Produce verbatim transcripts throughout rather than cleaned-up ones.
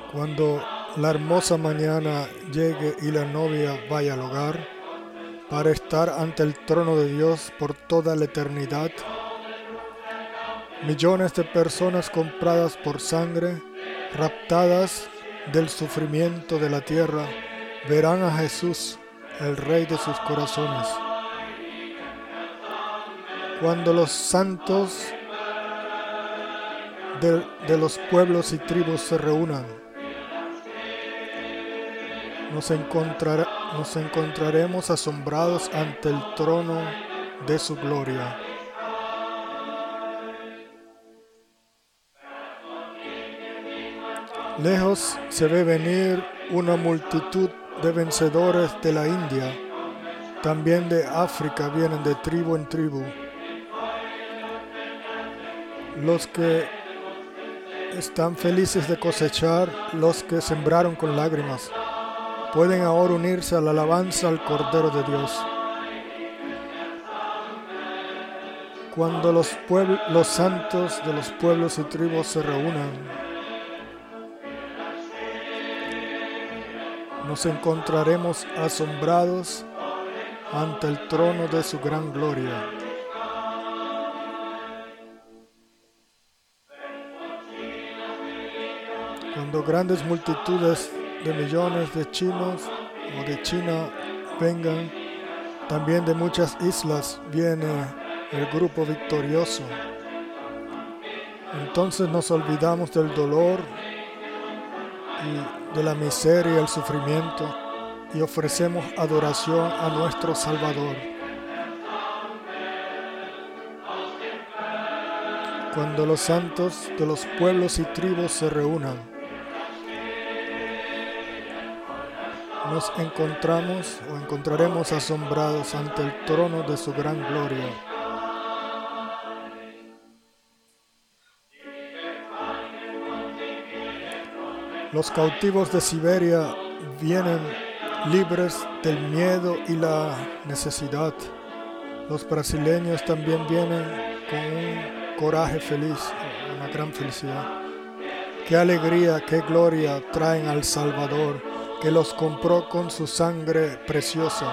Cuando la hermosa mañana llegue y la novia vaya al hogar para estar ante el trono de Dios por toda la eternidad, millones de personas compradas por sangre, raptadas del sufrimiento de la tierra, verán a Jesús, el Rey de sus corazones. Cuando los santos de, de los pueblos y tribus se reúnan, nos, encontrar, nos encontraremos asombrados ante el trono de su gloria. Lejos se ve venir una multitud de vencedores de la India. También de África vienen de tribu en tribu. Los que están felices de cosechar, los que sembraron con lágrimas, pueden ahora unirse a la alabanza al Cordero de Dios. Cuando los, pueblos, los santos de los pueblos y tribus se reúnan, nos encontraremos asombrados ante el trono de su gran gloria. Cuando grandes multitudes de millones de chinos o de China vengan, también de muchas islas viene el grupo victorioso. Entonces nos olvidamos del dolor y de la miseria y el sufrimiento y ofrecemos adoración a nuestro Salvador. Cuando los santos de los pueblos y tribus se reúnan, nos encontramos o encontraremos asombrados ante el trono de su gran gloria. Los cautivos de Siberia vienen libres del miedo y la necesidad. Los brasileños también vienen con un coraje feliz, una gran felicidad. Qué alegría, qué gloria traen al Salvador, que los compró con su sangre preciosa.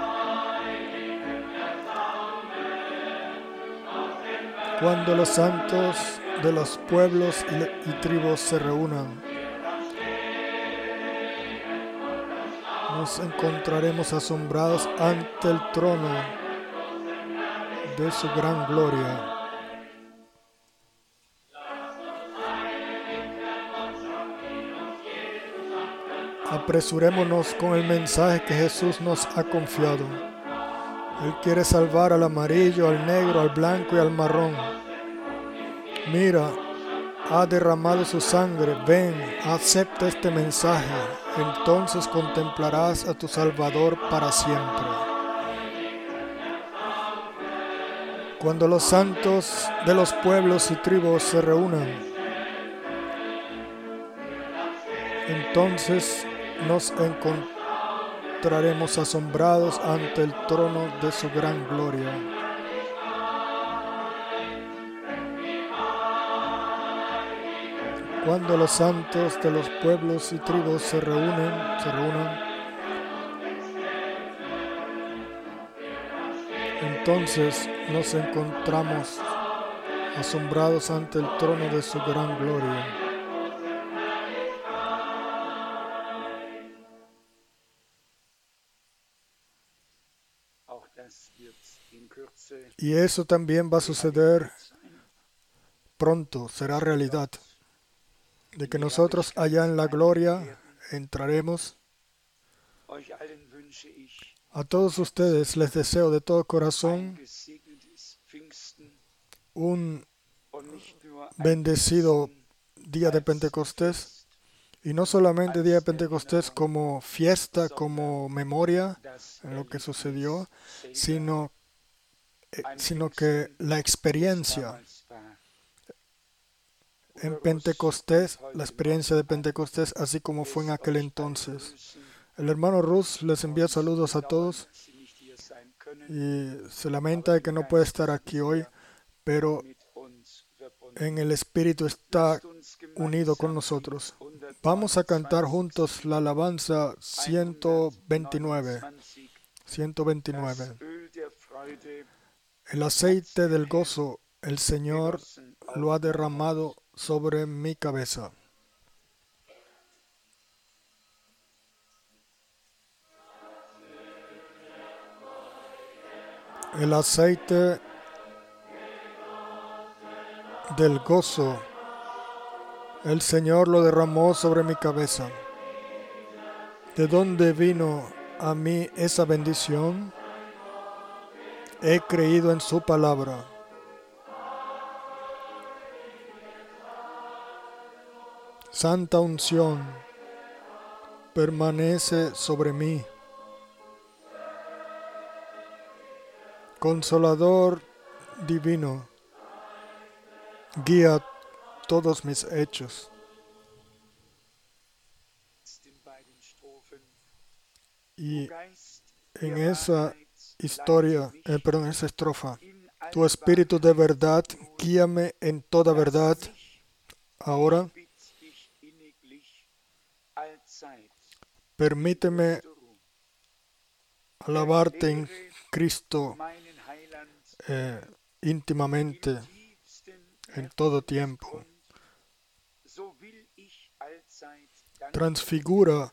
Cuando los santos de los pueblos y, y tribus se reúnan, nos encontraremos asombrados ante el trono de su gran gloria. Apresurémonos con el mensaje que Jesús nos ha confiado. Él quiere salvar al amarillo, al negro, al blanco y al marrón. Mira, ha derramado su sangre. Ven, acepta este mensaje. Entonces contemplarás a tu Salvador para siempre. Cuando los santos de los pueblos y tribus se reúnan, entonces nos encontraremos asombrados ante el trono de su gran gloria. Cuando los santos de los pueblos y tribus se reúnen, se reúnan, entonces nos encontramos asombrados ante el trono de su gran gloria. Y eso también va a suceder pronto, será realidad, de que nosotros allá en la gloria entraremos. A todos ustedes les deseo de todo corazón un bendecido día de Pentecostés, y no solamente día de Pentecostés como fiesta, como memoria en lo que sucedió, sino Eh, sino que la experiencia en Pentecostés, la experiencia de Pentecostés, así como fue en aquel entonces. El hermano Rus les envía saludos a todos y se lamenta de que no puede estar aquí hoy, pero en el Espíritu está unido con nosotros. Vamos a cantar juntos la alabanza ciento veintinueve. ciento veintinueve. El aceite del gozo, el Señor lo ha derramado sobre mi cabeza. El aceite del gozo, el Señor lo derramó sobre mi cabeza. ¿De dónde vino a mí esa bendición? He creído en su palabra. Santa unción permanece sobre mí. Consolador divino, guía todos mis hechos. Y en esa historia, eh, perdón, esa estrofa, tu espíritu de verdad, guíame en toda verdad. Ahora, permíteme alabarte en Cristo eh, íntimamente en todo tiempo. Transfigura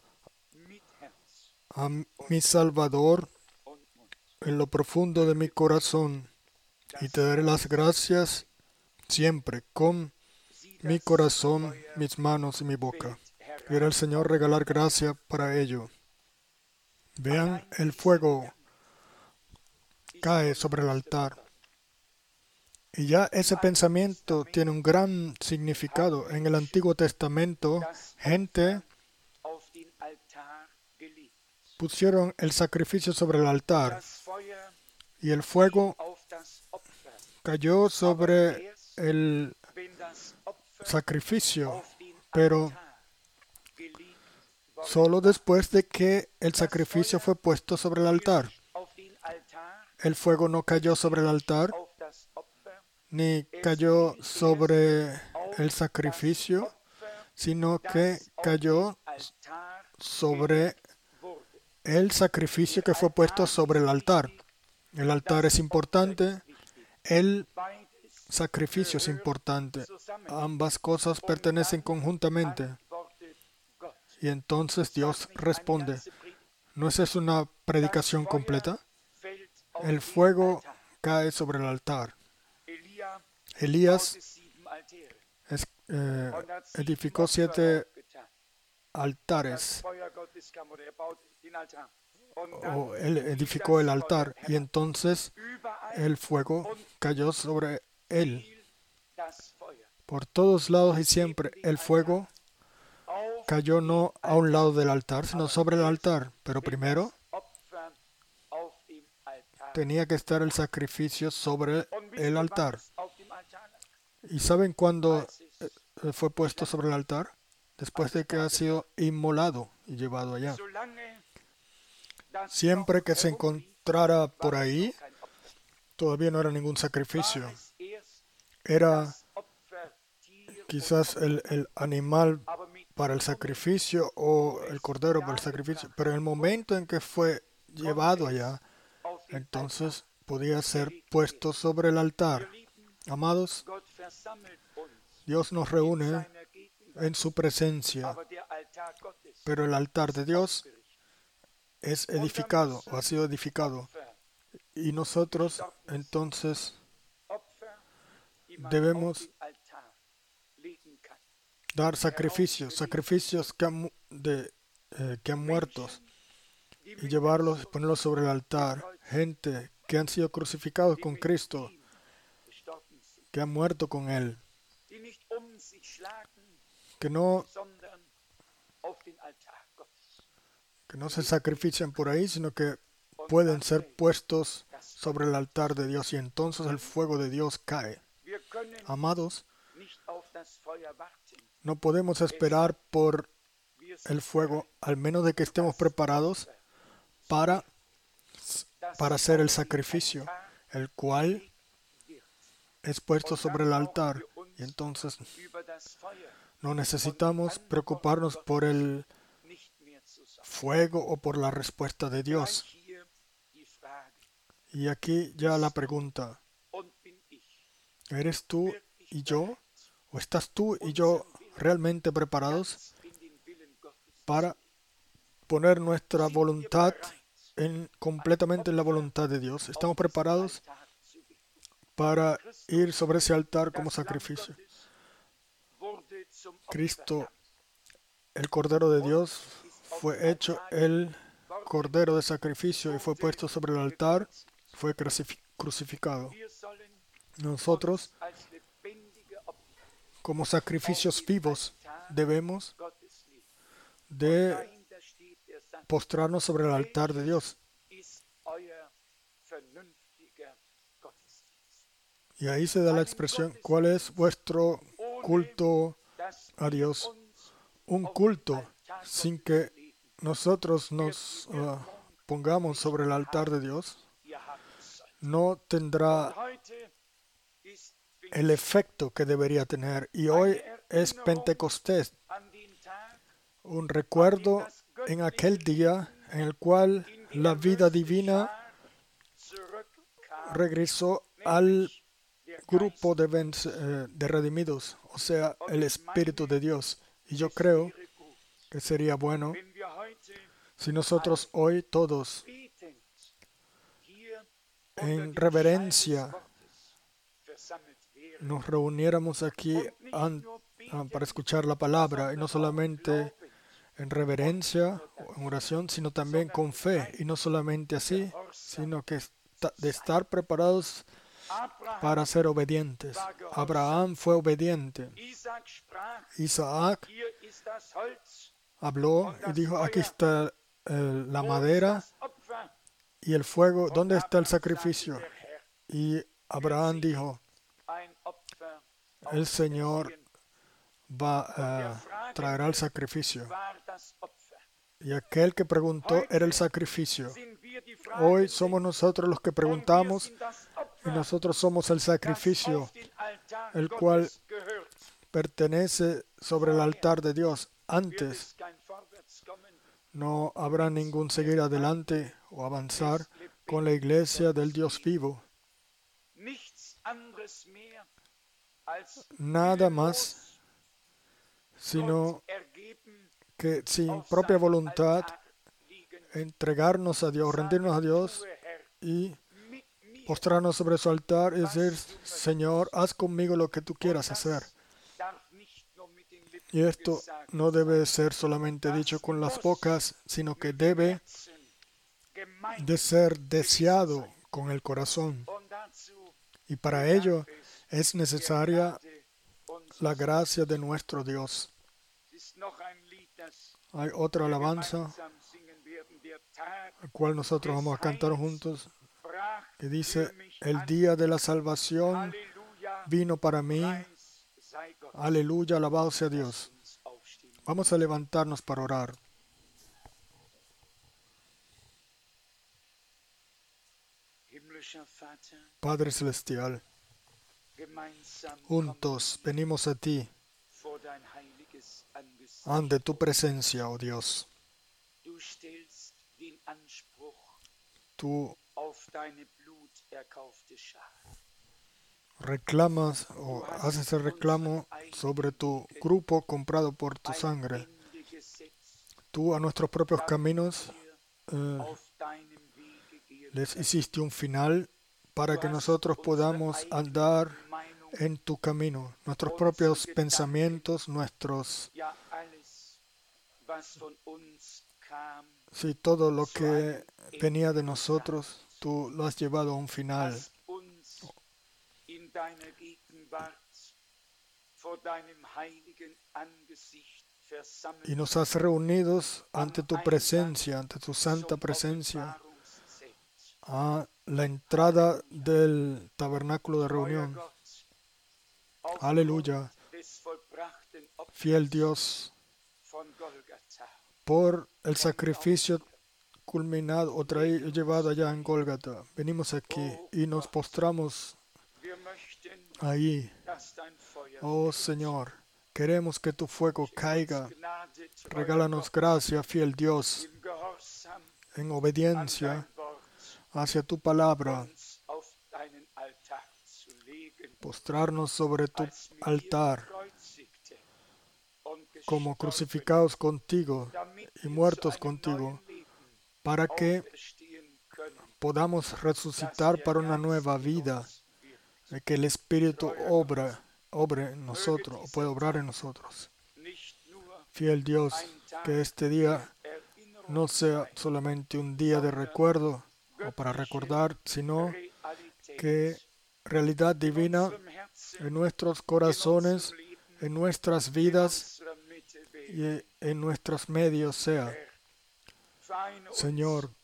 a mi Salvador en lo profundo de mi corazón y te daré las gracias siempre con mi corazón, mis manos y mi boca. Quiera el Señor regalar gracia para ello. Vean, el fuego cae sobre el altar. Y ya ese pensamiento tiene un gran significado. En el Antiguo Testamento, gente pusieron el sacrificio sobre el altar y el fuego cayó sobre el sacrificio, pero solo después de que el sacrificio fue puesto sobre el altar. El fuego no cayó sobre el altar, ni cayó sobre el sacrificio, sino que cayó sobre el sacrificio que fue puesto sobre el altar. El altar es importante, el sacrificio es importante. Ambas cosas pertenecen conjuntamente. Y entonces Dios responde. ¿No es eso una predicación completa? El fuego cae sobre el altar. Elías es, eh, edificó siete altares. O él edificó el altar y entonces el fuego cayó sobre él. Por todos lados y siempre el fuego cayó no a un lado del altar, sino sobre el altar. Pero primero tenía que estar el sacrificio sobre el altar. ¿Y saben cuándo fue puesto sobre el altar? Después de que ha sido inmolado y llevado allá. Siempre que se encontrara por ahí, todavía no era ningún sacrificio. Era quizás el, el animal para el sacrificio o el cordero para el sacrificio. Pero en el momento en que fue llevado allá, entonces podía ser puesto sobre el altar. Amados, Dios nos reúne en su presencia, pero el altar de Dios es edificado o ha sido edificado. Y nosotros entonces debemos dar sacrificios, sacrificios que han, de, eh, que han muerto y llevarlos, ponerlos sobre el altar. Gente que han sido crucificados con Cristo, que han muerto con Él, que no, que no se sacrifican por ahí, sino que pueden ser puestos sobre el altar de Dios y entonces el fuego de Dios cae. Amados, no podemos esperar por el fuego, al menos de que estemos preparados para, para hacer el sacrificio, el cual es puesto sobre el altar. Y entonces No necesitamos preocuparnos por el fuego o por la respuesta de Dios. Y aquí ya la pregunta, ¿eres tú y yo, o estás tú y yo realmente preparados para poner nuestra voluntad en, completamente en la voluntad de Dios? ¿Estamos preparados para ir sobre ese altar como sacrificio? Cristo, el Cordero de Dios, fue hecho el Cordero de sacrificio y fue puesto sobre el altar, fue crucificado. Nosotros, como sacrificios vivos, debemos de postrarnos sobre el altar de Dios. Y ahí se da la expresión, ¿cuál es vuestro culto a Dios? Un culto sin que nosotros nos uh, pongamos sobre el altar de Dios no tendrá el efecto que debería tener. Y hoy es Pentecostés, un recuerdo en aquel día en el cual la vida divina regresó al grupo de, vence, eh, de redimidos, o sea, el Espíritu de Dios. Y yo creo que sería bueno si nosotros hoy todos, en reverencia, nos reuniéramos aquí an, an, para escuchar la palabra, y no solamente en reverencia o en oración, sino también con fe, y no solamente así, sino que esta, de estar preparados para ser obedientes. Abraham fue obediente. Isaac habló y dijo, aquí está eh, la madera y el fuego, ¿dónde está el sacrificio? Y Abraham dijo, el Señor va a traer el sacrificio. Y aquel que preguntó era el sacrificio. Hoy somos nosotros los que preguntamos y nosotros somos el sacrificio, el cual pertenece sobre el altar de Dios. Antes no habrá ningún seguir adelante o avanzar con la iglesia del Dios vivo. Nada más, sino que sin propia voluntad entregarnos a Dios, rendirnos a Dios y postrarnos sobre su altar y decir, Señor, haz conmigo lo que tú quieras hacer. Y esto no debe ser solamente dicho con las bocas, sino que debe de ser deseado con el corazón. Y para ello es necesaria la gracia de nuestro Dios. Hay otra alabanza, la cual nosotros vamos a cantar juntos, que dice, el día de la salvación vino para mí. Aleluya, alabado sea Dios. Vamos a levantarnos para orar. Padre Celestial, juntos venimos a ti ante tu presencia, oh Dios. Tú reclamas o haces el reclamo sobre tu grupo comprado por tu sangre. Tú a nuestros propios caminos eh, les hiciste un final para que nosotros podamos andar en tu camino. Nuestros propios pensamientos, nuestros... Sí, todo lo que venía de nosotros, tú lo has llevado a un final. Y nos has reunidos ante tu presencia, ante tu santa presencia, a la entrada del tabernáculo de reunión. Aleluya, fiel Dios, por el sacrificio culminado o traído, llevado allá en Gólgata. Venimos aquí y nos postramos ahí. Oh Señor, Queremos que tu fuego caiga. Regálanos gracia, fiel Dios, en obediencia hacia tu palabra, postrarnos sobre tu altar como crucificados contigo y muertos contigo, para que podamos resucitar para una nueva vida, de que el Espíritu obra, obre en nosotros, o puede obrar en nosotros. Fiel Dios, que este día no sea solamente un día de recuerdo o para recordar, sino que realidad divina en nuestros corazones, en nuestras vidas y en nuestros medios sea. Señor,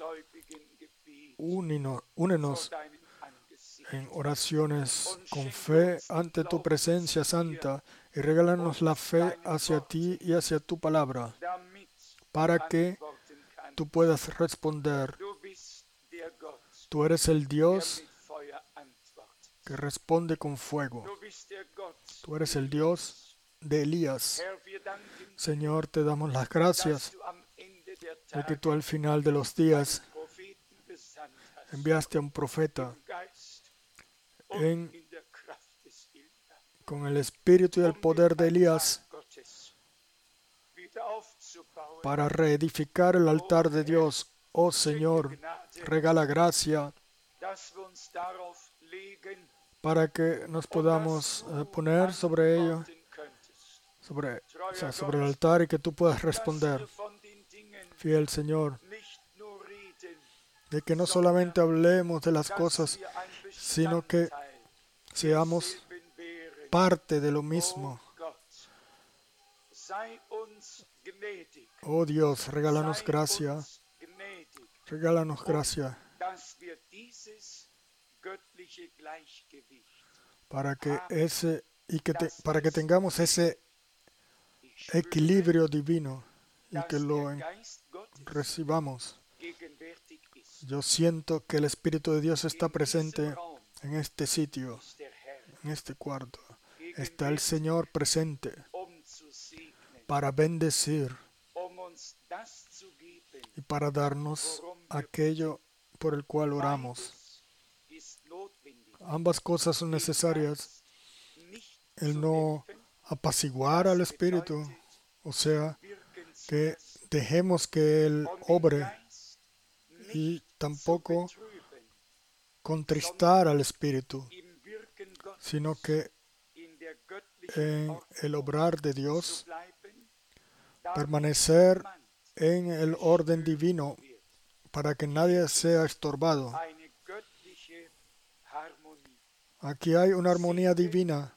únenos, únenos en oraciones con fe ante tu presencia santa y regálanos la fe hacia ti y hacia tu palabra, para que tú puedas responder. Tú eres el Dios que responde con fuego. Tú eres el Dios de Elías. Señor, te damos las gracias de que tú al final de los días enviaste a un profeta en, con el espíritu y el poder de Elías para reedificar el altar de Dios. Oh Señor, regala gracia para que nos podamos eh, poner sobre ello, sobre, o sea, sobre el altar, y que tú puedas responder. Fiel Señor, de que no solamente hablemos de las cosas, sino que seamos parte de lo mismo. Oh Dios, regálanos gracia, regálanos gracia para que ese y que te, para que tengamos ese equilibrio divino y que lo en, recibamos. Yo siento que el Espíritu de Dios está presente en este sitio, en este cuarto. Está el Señor presente para bendecir y para darnos aquello por el cual oramos. Ambas cosas son necesarias. El no apaciguar al Espíritu, o sea, que dejemos que Él obre, y tampoco contristar al Espíritu, sino que en el obrar de Dios permanecer en el orden divino para que nadie sea estorbado. Aquí hay una armonía divina.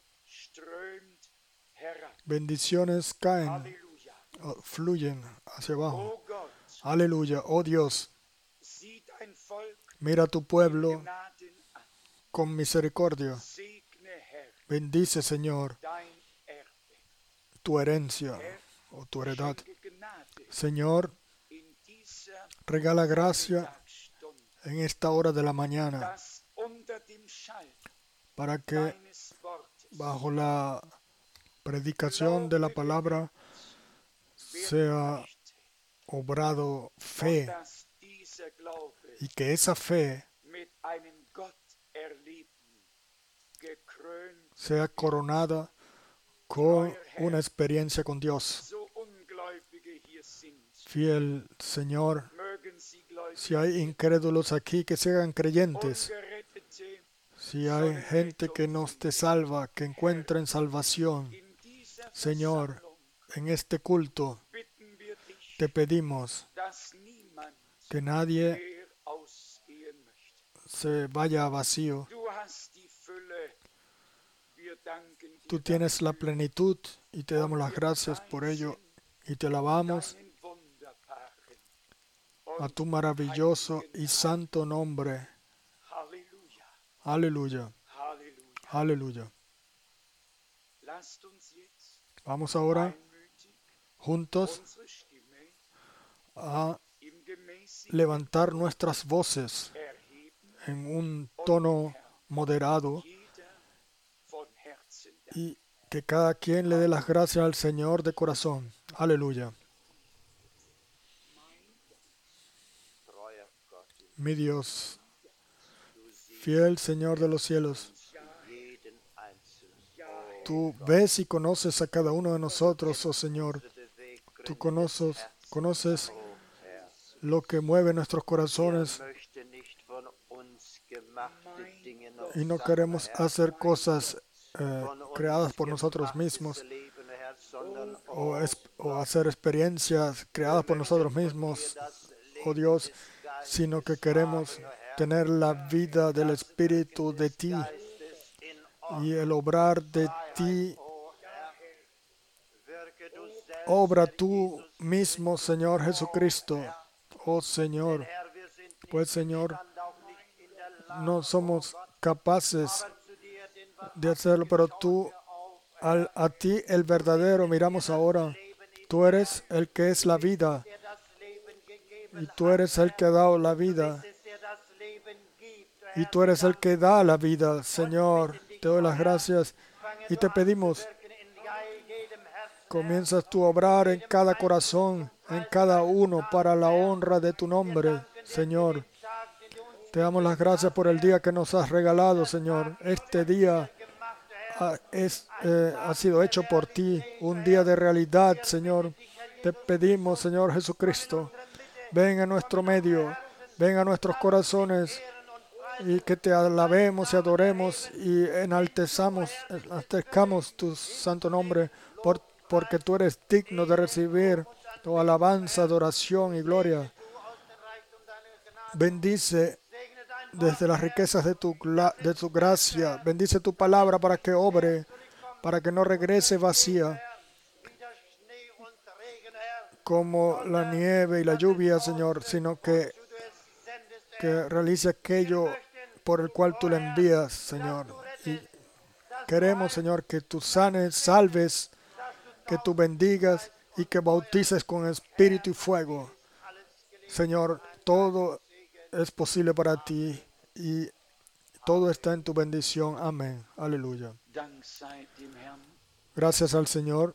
Bendiciones caen, fluyen hacia abajo. Aleluya, oh Dios. Mira a tu pueblo con misericordia. Bendice, Señor, tu herencia o tu heredad. Señor, regala gracia en esta hora de la mañana para que bajo la predicación de la palabra sea obrado fe, y que esa fe sea coronada con una experiencia con Dios. Fiel Señor, si hay incrédulos aquí, que sean creyentes. Si hay gente que no te salva, que encuentren salvación. Señor, en este culto te pedimos que nadie se vaya vacío. Tú tienes la plenitud y te damos las gracias por ello y te alabamos a tu maravilloso y santo nombre. Aleluya. Aleluya. Vamos ahora juntos a levantar nuestras voces en un tono moderado y Que cada quien le dé las gracias al Señor de corazón. Aleluya. Mi Dios, fiel Señor de los cielos, tú ves y conoces a cada uno de nosotros, oh Señor. Tú conoces, conoces lo que mueve nuestros corazones y no queremos hacer cosas eh, creadas por nosotros mismos o, es, o hacer experiencias creadas por nosotros mismos, oh Dios, sino que queremos tener la vida del Espíritu de ti y el obrar de ti. Obra tú mismo, Señor Jesucristo. Oh Señor, pues Señor, no somos capaces de hacerlo, pero tú, al, a ti el verdadero, miramos ahora. Tú eres el que es la vida y tú eres el que ha dado la vida y tú eres el que da la vida, Señor. Te doy las gracias y te pedimos, comienzas tú a obrar en cada corazón, en cada uno, para la honra de tu nombre, Señor. Te damos las gracias por el día que nos has regalado, Señor. Este día ha, es, eh, ha sido hecho por ti, un día de realidad, Señor. Te pedimos, Señor Jesucristo, ven a nuestro medio, ven a nuestros corazones y que te alabemos y adoremos y enaltezamos, enaltezcamos tu santo nombre, por, porque tú eres digno de recibir tu alabanza, adoración y gloria. Bendice desde las riquezas de tu, de tu gracia, bendice tu palabra para que obre, para que no regrese vacía, como la nieve y la lluvia, Señor, sino que, que realice aquello por el cual tú le envías, Señor. Y queremos, Señor, que tú sanes, salves, que tú bendigas y que bautices con espíritu y fuego. Señor, todo es posible para ti y todo está en tu bendición. Amén. Aleluya. Gracias al Señor,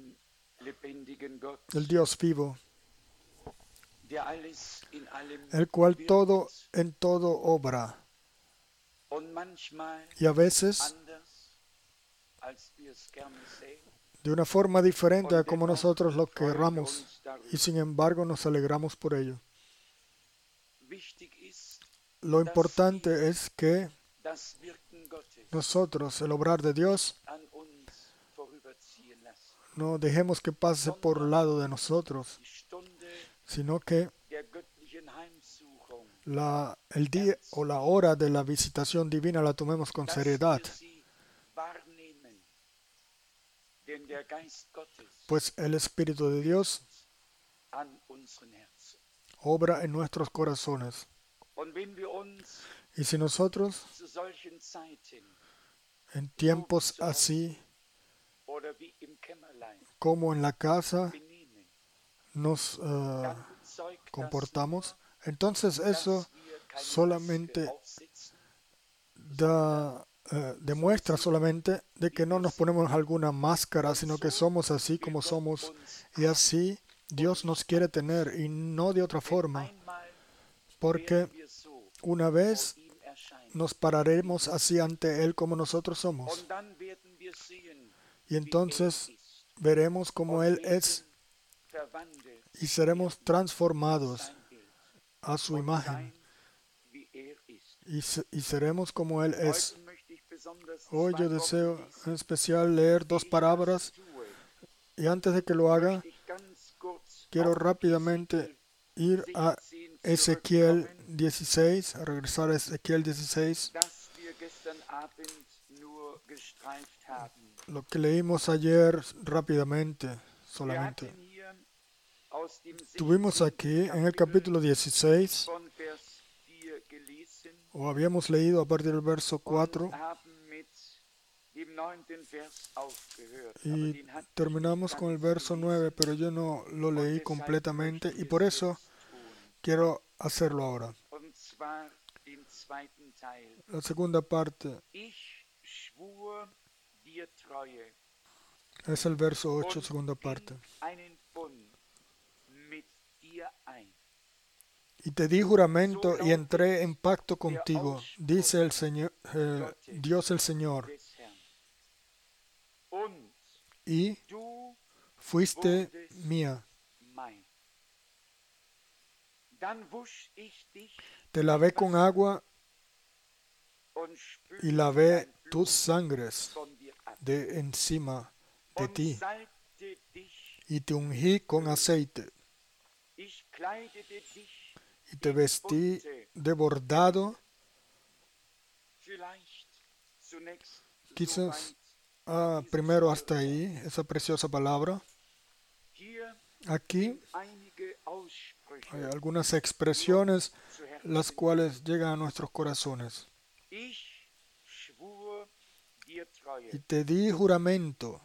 el Dios vivo, el cual todo en todo obra. Y a veces de una forma diferente a como nosotros lo querramos, y sin embargo nos alegramos por ello. Lo importante es que nosotros, el obrar de Dios, no dejemos que pase por el lado de nosotros, sino que la, el día o la hora de la visitación divina la tomemos con seriedad, pues el Espíritu de Dios obra en nuestros corazones. Y si nosotros en tiempos así como en la casa nos uh, comportamos, entonces eso solamente da, uh, demuestra solamente de que no nos ponemos alguna máscara, sino que somos así como somos y así Dios nos quiere tener y no de otra forma, porque una vez nos pararemos así ante Él como nosotros somos. Y entonces veremos cómo Él es y seremos transformados a su imagen y, y seremos como Él es. Hoy yo deseo en especial leer dos palabras y antes de que lo haga quiero rápidamente ir a Ezequiel dieciséis, a regresar a Ezequiel dieciséis. Lo que leímos ayer rápidamente, solamente. Tuvimos aquí en el capítulo dieciséis, o habíamos leído a partir del verso cuatro, y terminamos con el verso nueve, pero yo no lo leí completamente y por eso quiero hacerlo ahora. La segunda parte. Es el verso ocho, segunda parte. Y te di juramento y entré en pacto contigo, dice el Señor, eh, Dios el Señor. Y fuiste mía. Te lavé con agua y lavé tus sangres de encima de ti. Y te ungí con aceite. Y te vestí de bordado. Quizás ah, primero hasta ahí, esa preciosa palabra. Aquí hay algunas expresiones las cuales llegan a nuestros corazones. Y te di juramento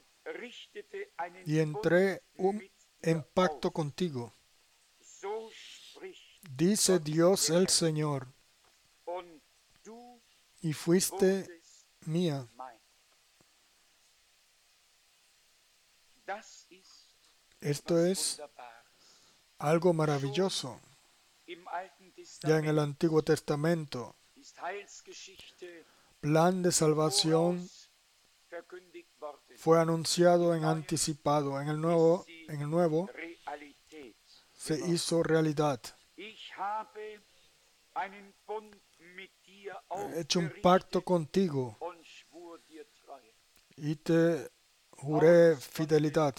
y entré un, en pacto contigo, dice Dios el Señor, y fuiste mía. Esto es algo maravilloso. Ya en el Antiguo Testamento, plan de salvación fue anunciado en anticipado. En el nuevo, en el nuevo se hizo realidad. He hecho un pacto contigo y te juré fidelidad.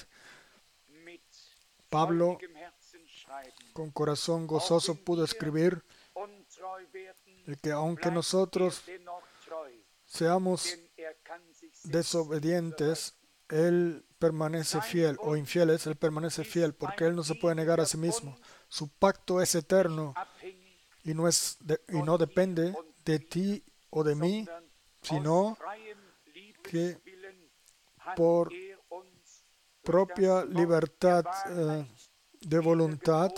Pablo, con corazón gozoso, pudo escribir de que aunque nosotros seamos desobedientes, Él permanece fiel, o infieles, Él permanece fiel, porque Él no se puede negar a sí mismo. Su pacto es eterno y no, es de, y no depende de ti o de mí, sino que por propia libertad eh, de voluntad,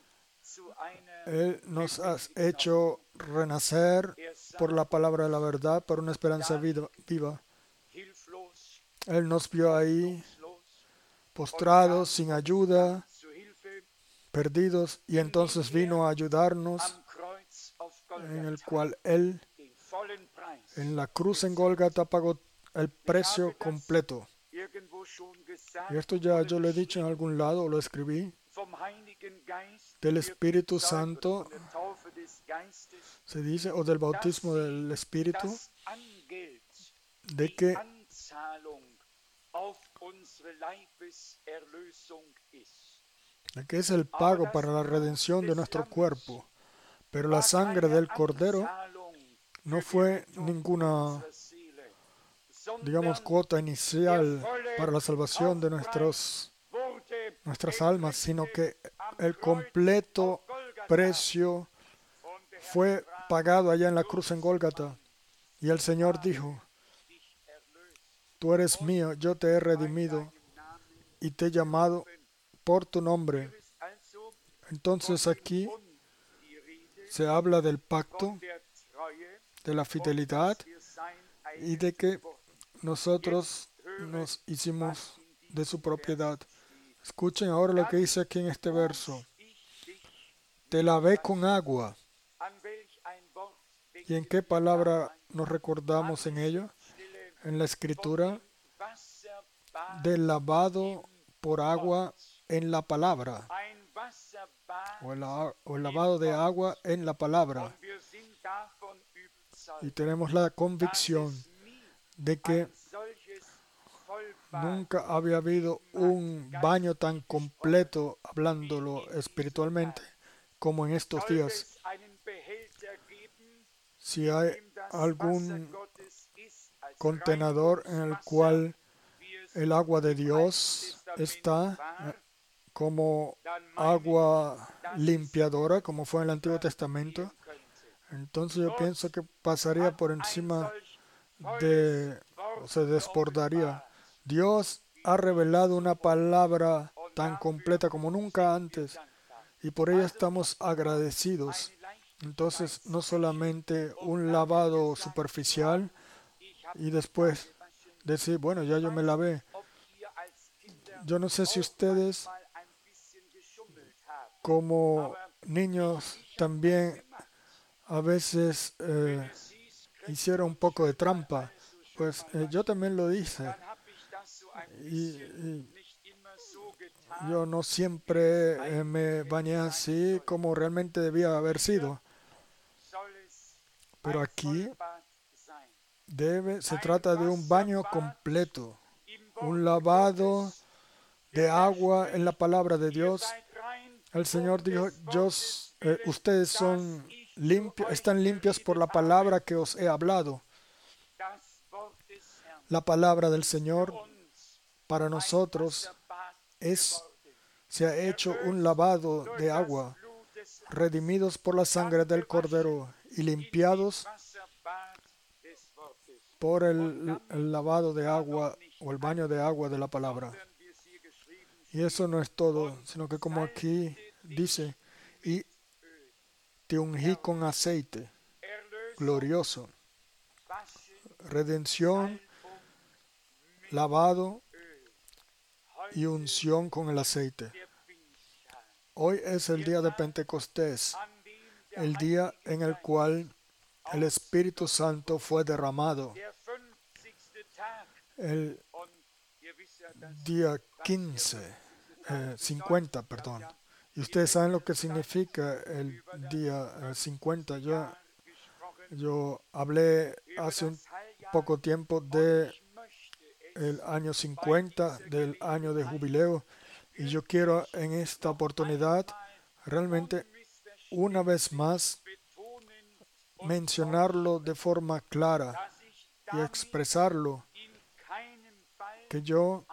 Él nos ha hecho renacer por la palabra de la verdad, por una esperanza viva. Él nos vio ahí postrados, sin ayuda, perdidos, y entonces vino a ayudarnos, en el cual Él, en la cruz en Gólgata, pagó el precio completo. Y esto ya yo lo he dicho en algún lado, o lo escribí. Del Espíritu Santo se dice, o del bautismo del Espíritu, de que de que es el pago para la redención de nuestro cuerpo. Pero la sangre del Cordero no fue ninguna, digamos, cuota inicial para la salvación de nuestros, nuestras almas, sino que el completo precio fue pagado allá en la cruz en Gólgata. Y el Señor dijo, tú eres mío, yo te he redimido y te he llamado por tu nombre. Entonces aquí se habla del pacto, de la fidelidad y de que nosotros nos hicimos de su propiedad. Escuchen ahora lo que dice aquí en este verso. Te lavé con agua. ¿Y en qué palabra nos recordamos en ello? En la Escritura, del lavado por agua en la palabra, o el, o el lavado de agua en la palabra. Y tenemos la convicción de que nunca había habido un baño tan completo, hablándolo espiritualmente, como en estos días. Si hay algún contenedor en el cual el agua de Dios está como agua limpiadora, como fue en el Antiguo Testamento, entonces yo pienso que pasaría por encima de, o se desbordaría. Dios ha revelado una palabra tan completa como nunca antes, y por ella estamos agradecidos. Entonces, no solamente un lavado superficial y después decir, bueno, ya yo me lavé. Yo no sé si ustedes, como niños, también a veces eh, hicieron un poco de trampa. Pues eh, yo también lo hice. Y, y yo no siempre eh, me bañé así como realmente debía haber sido. Pero aquí debe, se trata de un baño completo, un lavado de agua en la palabra de Dios. El Señor dijo, yo, s- eh, ustedes son limpios, están limpios por la palabra que os he hablado. La palabra del Señor para nosotros es, se ha hecho un lavado de agua, redimidos por la sangre del Cordero y limpiados por el, el lavado de agua o el baño de agua de la palabra. Y eso no es todo, sino que como aquí dice, y te ungí con aceite glorioso, redención, lavado y unción con el aceite. Hoy es el día de Pentecostés, el día en el cual el Espíritu Santo fue derramado. El día quince, eh, cincuenta, perdón. Y ustedes saben lo que significa el día eh, cincuenta. Yo, yo hablé hace un poco tiempo de el año cincuenta, del año de jubileo. Y yo quiero en esta oportunidad realmente una vez más mencionarlo de forma clara y expresarlo, que yo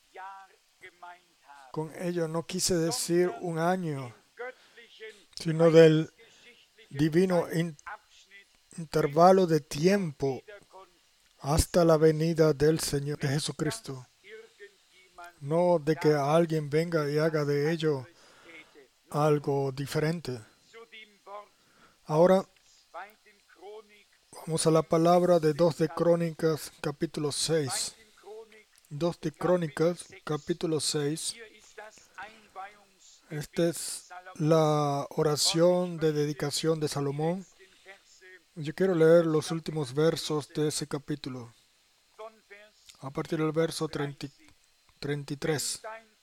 con ello no quise decir un año, sino del divino in- intervalo de tiempo hasta la venida del Señor de Jesucristo. No de que alguien venga y haga de ello algo diferente. Ahora vamos a la palabra de dos de Crónicas, capítulo seis. dos de Crónicas, capítulo seis. Esta es la oración de dedicación de Salomón. Yo quiero leer los últimos versos de ese capítulo, a partir del verso treinta, treinta y tres.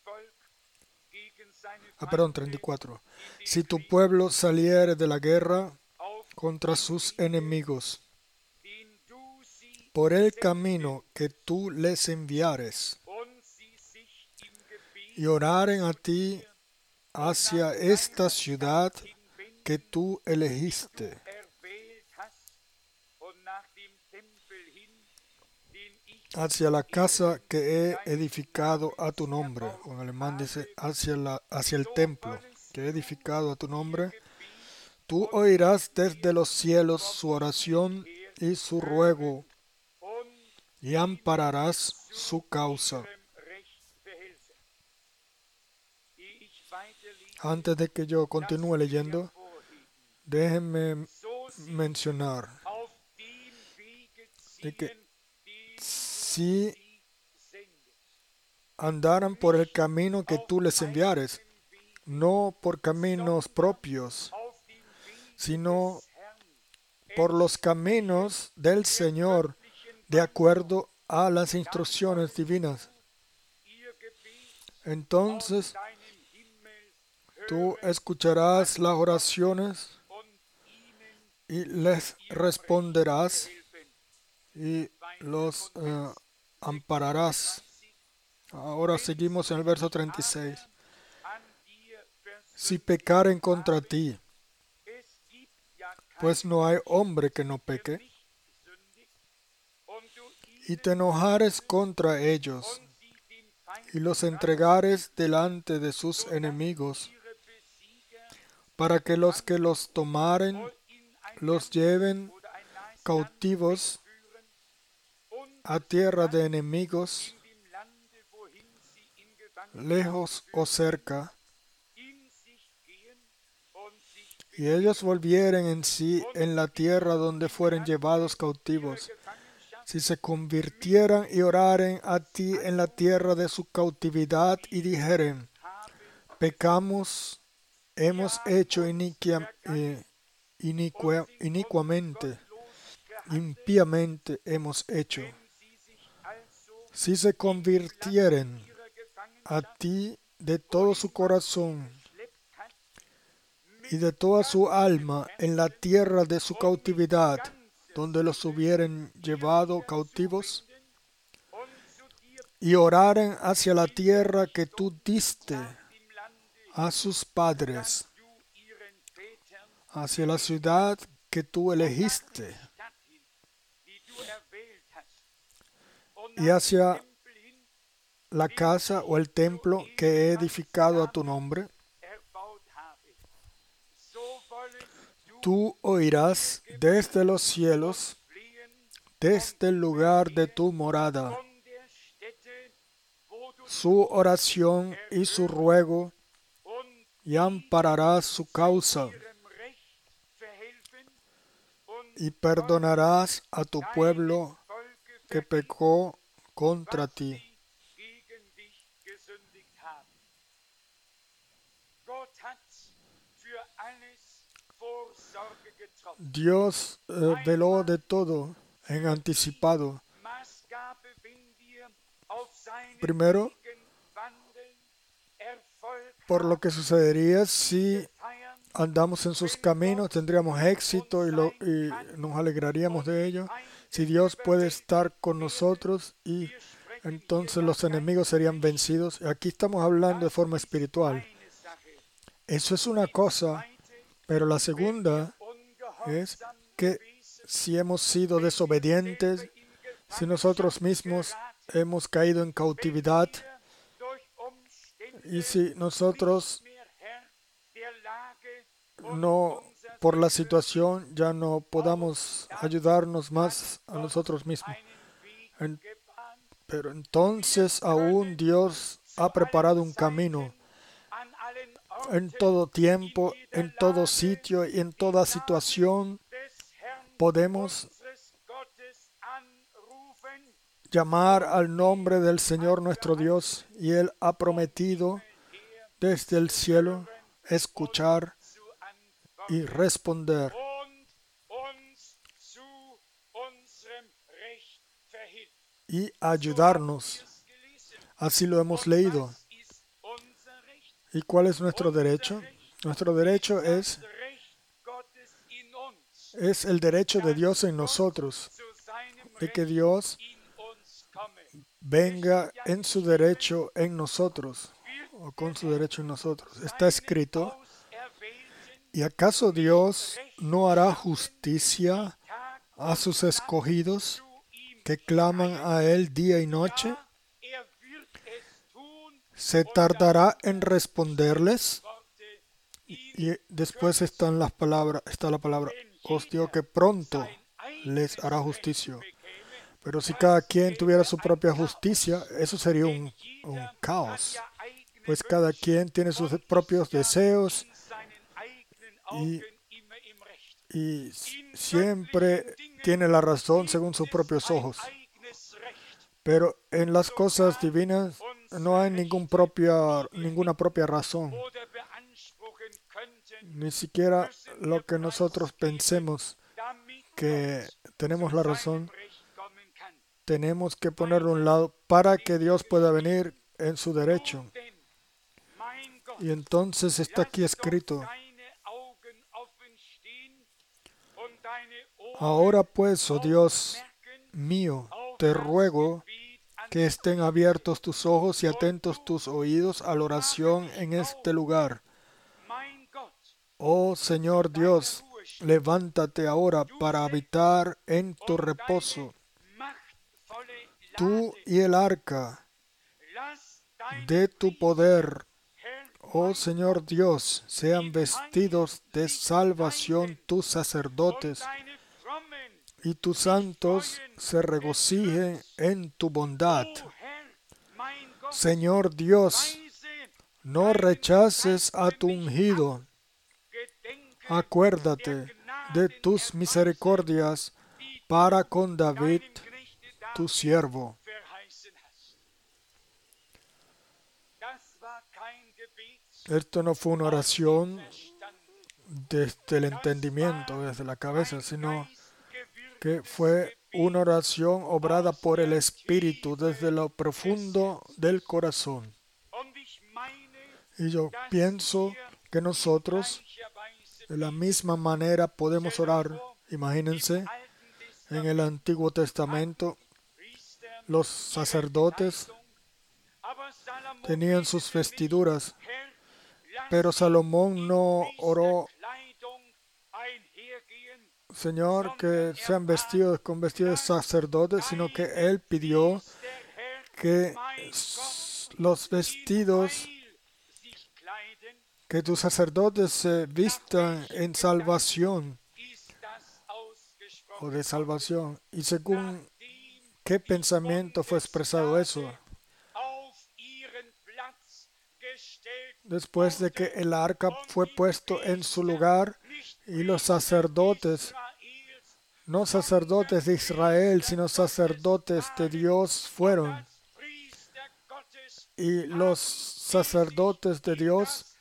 Ah, perdón, treinta y cuatro. Si tu pueblo saliere de la guerra contra sus enemigos, por el camino que tú les enviares, y oraren a ti hacia esta ciudad que tú elegiste, hacia la casa que he edificado a tu nombre, o en alemán dice hacia, la, hacia el templo que he edificado a tu nombre, tú oirás desde los cielos su oración y su ruego, y ampararás su causa. Antes de que yo continúe leyendo, déjenme mencionar de que si andaran por el camino que tú les enviares, no por caminos propios, sino por los caminos del Señor, de acuerdo a las instrucciones divinas. Entonces tú escucharás las oraciones y les responderás y los uh, ampararás. Ahora seguimos en el verso treinta y seis. Si pecaren contra ti, pues no hay hombre que no peque, y te enojares contra ellos, y los entregares delante de sus enemigos, para que los que los tomaren los lleven cautivos a tierra de enemigos, lejos o cerca, y ellos volvieren en sí en la tierra donde fueren llevados cautivos, si se convirtieran y oraren a ti en la tierra de su cautividad y dijeren, pecamos, hemos hecho iniquia, eh, iniqua, inicuamente, impíamente hemos hecho. Si se convirtieren a ti de todo su corazón y de toda su alma en la tierra de su cautividad, donde los hubieren llevado cautivos, y oraren hacia la tierra que tú diste a sus padres, hacia la ciudad que tú elegiste, y hacia la casa o el templo que he edificado a tu nombre, tú oirás desde los cielos, desde el lugar de tu morada, su oración y su ruego, y ampararás su causa, y perdonarás a tu pueblo que pecó contra ti. Dios eh, veló de todo en anticipado. Primero, por lo que sucedería si andamos en sus caminos, tendríamos éxito y, lo, y nos alegraríamos de ello. Si Dios puede estar con nosotros, y entonces los enemigos serían vencidos. Aquí estamos hablando de forma espiritual. Eso es una cosa, pero la segunda es que si hemos sido desobedientes, si nosotros mismos hemos caído en cautividad, y si nosotros no, por la situación, ya no podamos ayudarnos más a nosotros mismos. En, pero entonces aún Dios ha preparado un camino en todo tiempo, en todo sitio y en toda situación. Podemos llamar al nombre del Señor nuestro Dios, y Él ha prometido desde el cielo escuchar y responder y ayudarnos. Así lo hemos leído. ¿Y cuál es nuestro derecho? Nuestro derecho es, es el derecho de Dios en nosotros, de que Dios venga en su derecho en nosotros, o con su derecho en nosotros. Está escrito, ¿y acaso Dios no hará justicia a sus escogidos que claman a Él día y noche? ¿Se tardará en responderles? Y después están las palabras, está la palabra, os digo que pronto les hará justicia. Pero si cada quien tuviera su propia justicia, eso sería un, un caos. Pues cada quien tiene sus propios deseos y, y siempre tiene la razón según sus propios ojos. Pero en las cosas divinas no hay ningún propia, ninguna propia razón. Ni siquiera lo que nosotros pensemos que tenemos la razón, tenemos que ponerlo a un lado para que Dios pueda venir en su derecho. Y entonces está aquí escrito, ahora pues, oh Dios mío, te ruego que estén abiertos tus ojos y atentos tus oídos a la oración en este lugar. Oh Señor Dios, levántate ahora para habitar en tu reposo. Tú y el arca de tu poder, oh Señor Dios, sean vestidos de salvación tus sacerdotes, y tus santos se regocijen en tu bondad. Señor Dios, no rechaces a tu ungido. Acuérdate de tus misericordias para con David, tu siervo. Esto no fue una oración desde el entendimiento, desde la cabeza, sino que fue una oración obrada por el Espíritu desde lo profundo del corazón. Y yo pienso que nosotros de la misma manera podemos orar. Imagínense, en el Antiguo Testamento, los sacerdotes tenían sus vestiduras, pero Salomón no oró, Señor, que sean vestidos con vestidos de sacerdotes, sino que Él pidió que los vestidos, que tus sacerdotes se vistan en salvación o de salvación. Y según qué pensamiento fue expresado eso. Después de que el arca fue puesto en su lugar y los sacerdotes, no sacerdotes de Israel, sino sacerdotes de Dios fueron. Y los sacerdotes de Dios,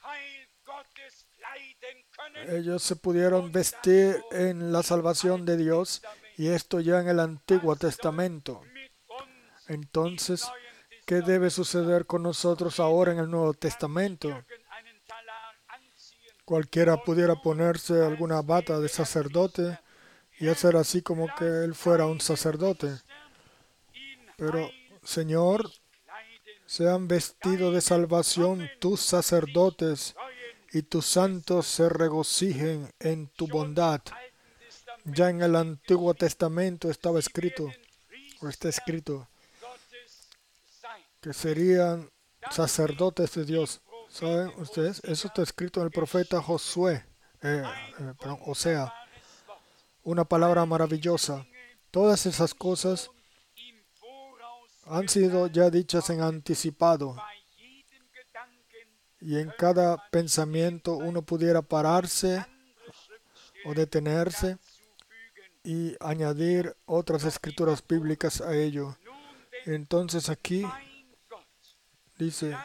ellos se pudieron vestir en la salvación de Dios, y esto ya en el Antiguo Testamento. Entonces, ¿qué debe suceder con nosotros ahora en el Nuevo Testamento? Cualquiera pudiera ponerse alguna bata de sacerdote y hacer así como que él fuera un sacerdote. Pero, Señor, sean vestidos de salvación tus sacerdotes, y tus santos se regocijen en tu bondad. Ya en el Antiguo Testamento estaba escrito, o está escrito, que serían sacerdotes de Dios. ¿Saben ustedes? Eso está escrito en el profeta Josué, eh, eh, perdón, Osea. Una palabra maravillosa. Todas esas cosas han sido ya dichas en anticipado. Y en cada pensamiento uno pudiera pararse o detenerse y añadir otras escrituras bíblicas a ello. Entonces aquí dice: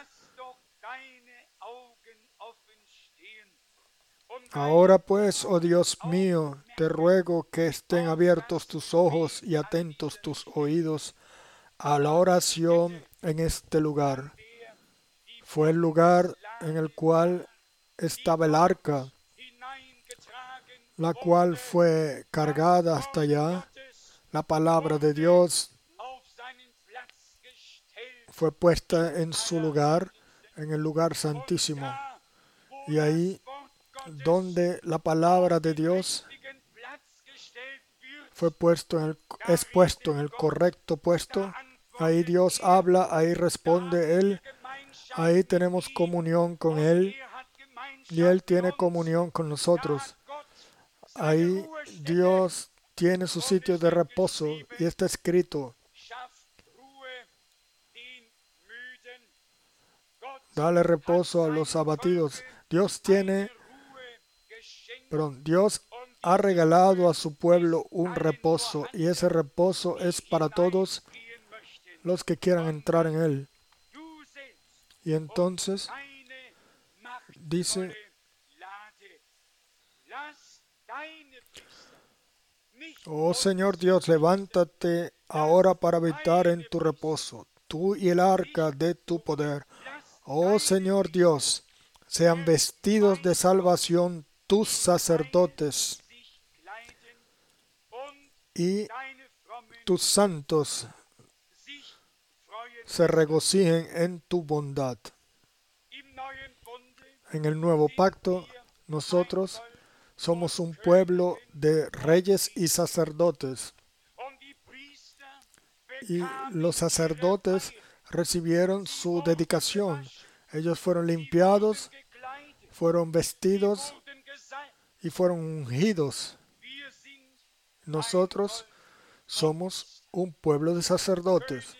ahora pues, oh Dios mío, te ruego que estén abiertos tus ojos y atentos tus oídos a la oración en este lugar. Fue el lugar en el cual estaba el arca, la cual fue cargada hasta allá. La palabra de Dios fue puesta en su lugar, en el lugar santísimo. Y ahí donde la palabra de Dios fue puesto en el, es puesto en el correcto puesto, ahí Dios habla, ahí responde Él, ahí tenemos comunión con Él y Él tiene comunión con nosotros. Ahí Dios tiene su sitio de reposo y está escrito: dale reposo a los abatidos. Dios tiene, perdón, Dios ha regalado a su pueblo un reposo, y ese reposo es para todos los que quieran entrar en él. Y entonces dice: oh Señor Dios, levántate ahora para habitar en tu reposo, tú y el arca de tu poder. Oh Señor Dios, sean vestidos de salvación tus sacerdotes, y tus santos se regocijen en tu bondad. En el nuevo pacto, nosotros somos un pueblo de reyes y sacerdotes. Y los sacerdotes recibieron su dedicación. Ellos fueron limpiados, fueron vestidos y fueron ungidos. Nosotros somos un pueblo de sacerdotes,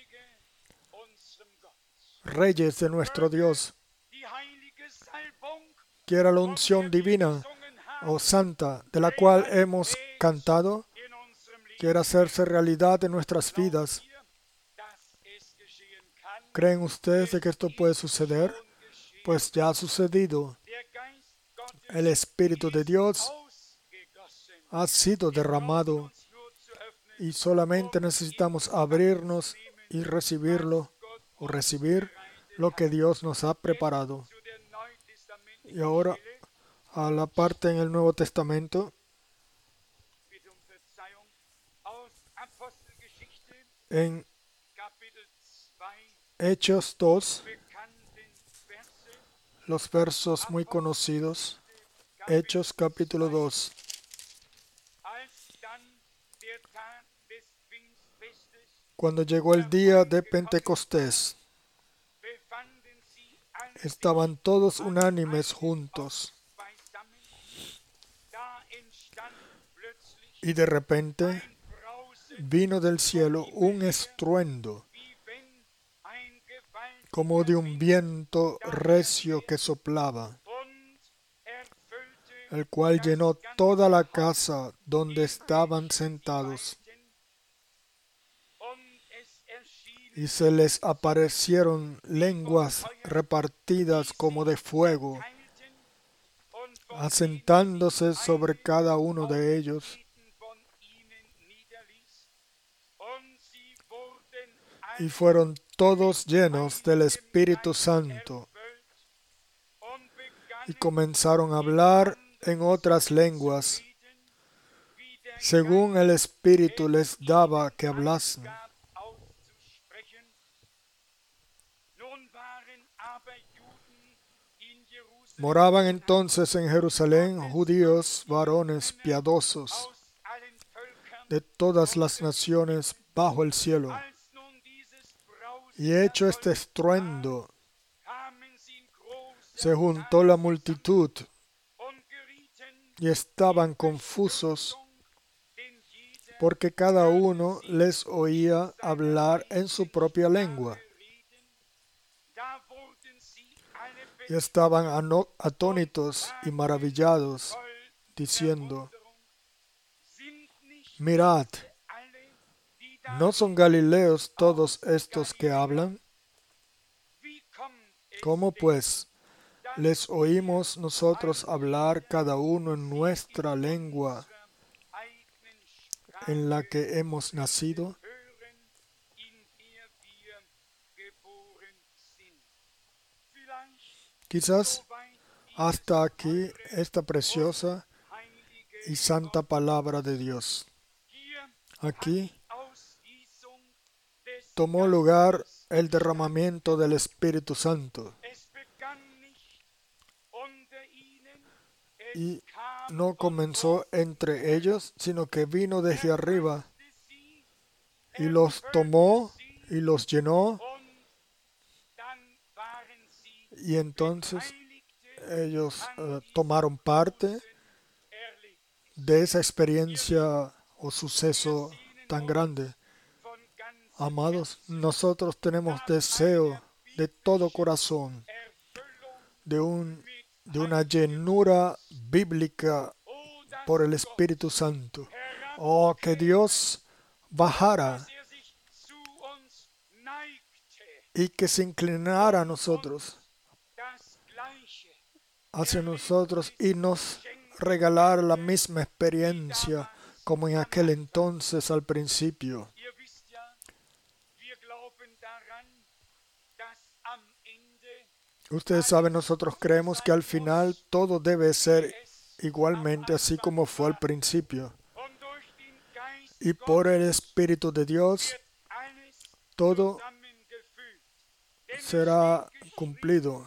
reyes de nuestro Dios. Quiera la unción divina o santa de la cual hemos cantado, quiera hacerse realidad en nuestras vidas. ¿Creen ustedes de que esto puede suceder? Pues ya ha sucedido. El Espíritu de Dios ha sido derramado y solamente necesitamos abrirnos y recibirlo o recibir lo que Dios nos ha preparado. Y ahora a la parte en el Nuevo Testamento, en Hechos dos, los versos muy conocidos, Hechos capítulo dos. Cuando llegó el día de Pentecostés, estaban todos unánimes juntos. Y de repente vino del cielo un estruendo, como de un viento recio que soplaba, el cual llenó toda la casa donde estaban sentados. Y se les aparecieron lenguas repartidas como de fuego, asentándose sobre cada uno de ellos. Y fueron todos llenos del Espíritu Santo, y comenzaron a hablar en otras lenguas, según el Espíritu les daba que hablasen. Moraban entonces en Jerusalén judíos, varones piadosos, de todas las naciones bajo el cielo. Y hecho este estruendo, se juntó la multitud, y estaban confusos, porque cada uno les oía hablar en su propia lengua. Y estaban atónitos y maravillados, diciendo: mirad, ¿no son galileos todos estos que hablan? ¿Cómo pues les oímos nosotros hablar cada uno en nuestra lengua en la que hemos nacido? Quizás hasta aquí esta preciosa y santa palabra de Dios. Aquí tomó lugar el derramamiento del Espíritu Santo. Y no comenzó entre ellos, sino que vino desde arriba y los tomó y los llenó. Y entonces ellos uh, tomaron parte de esa experiencia o suceso tan grande. Amados, nosotros tenemos deseo de todo corazón de, un, de una llenura bíblica por el Espíritu Santo. Oh, que Dios bajara y que se inclinara a nosotros, hacia nosotros, y nos regalara la misma experiencia como en aquel entonces al principio. Ustedes saben, nosotros creemos que al final todo debe ser igualmente así como fue al principio. Y por el Espíritu de Dios, todo será cumplido,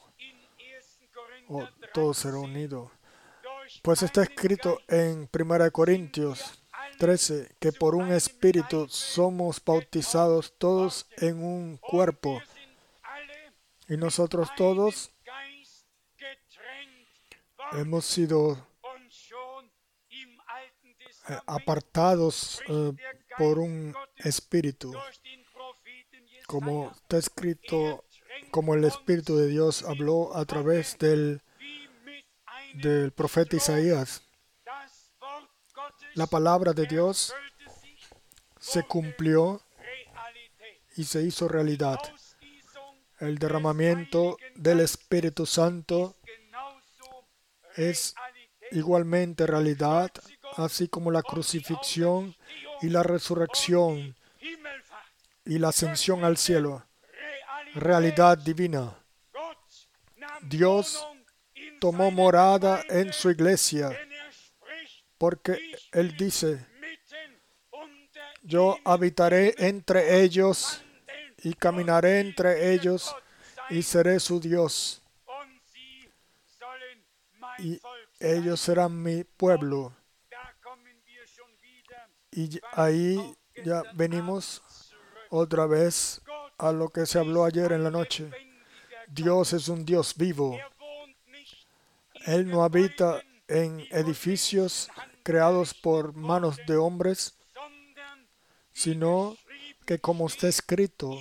o todo será unido. Pues está escrito en primera de Corintios trece que por un Espíritu somos bautizados todos en un cuerpo. Y nosotros todos hemos sido eh, apartados eh, por un Espíritu. Como está escrito, como el Espíritu de Dios habló a través del, del profeta Isaías. La palabra de Dios se cumplió y se hizo realidad. El derramamiento del Espíritu Santo es igualmente realidad, así como la crucifixión y la resurrección y la ascensión al cielo. Realidad divina. Dios tomó morada en su iglesia, porque Él dice: yo habitaré entre ellos y caminaré entre ellos y seré su Dios. Y ellos serán mi pueblo. Y ahí ya venimos otra vez a lo que se habló ayer en la noche. Dios es un Dios vivo. Él no habita en edificios creados por manos de hombres, sino que, como está escrito,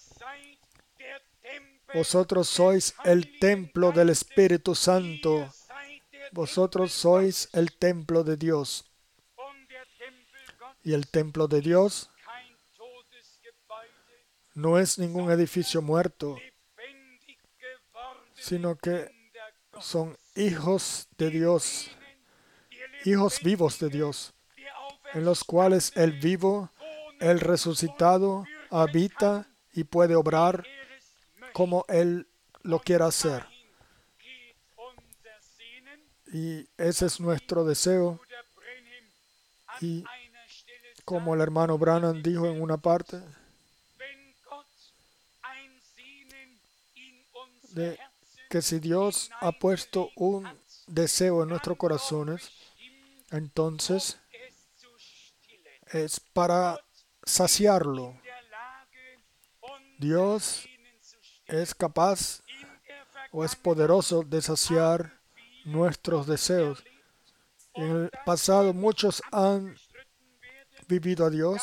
vosotros sois el templo del Espíritu Santo. Vosotros sois el templo de Dios. Y el templo de Dios no es ningún edificio muerto, sino que son hijos de Dios, hijos vivos de Dios, en los cuales el vivo, el resucitado, habita y puede obrar como Él lo quiera hacer. Y ese es nuestro deseo. Y como el hermano Branham dijo en una parte, de que si Dios ha puesto un deseo en nuestros corazones, entonces es para saciarlo. Dios es capaz o es poderoso de saciar nuestros deseos. En el pasado muchos han vivido a Dios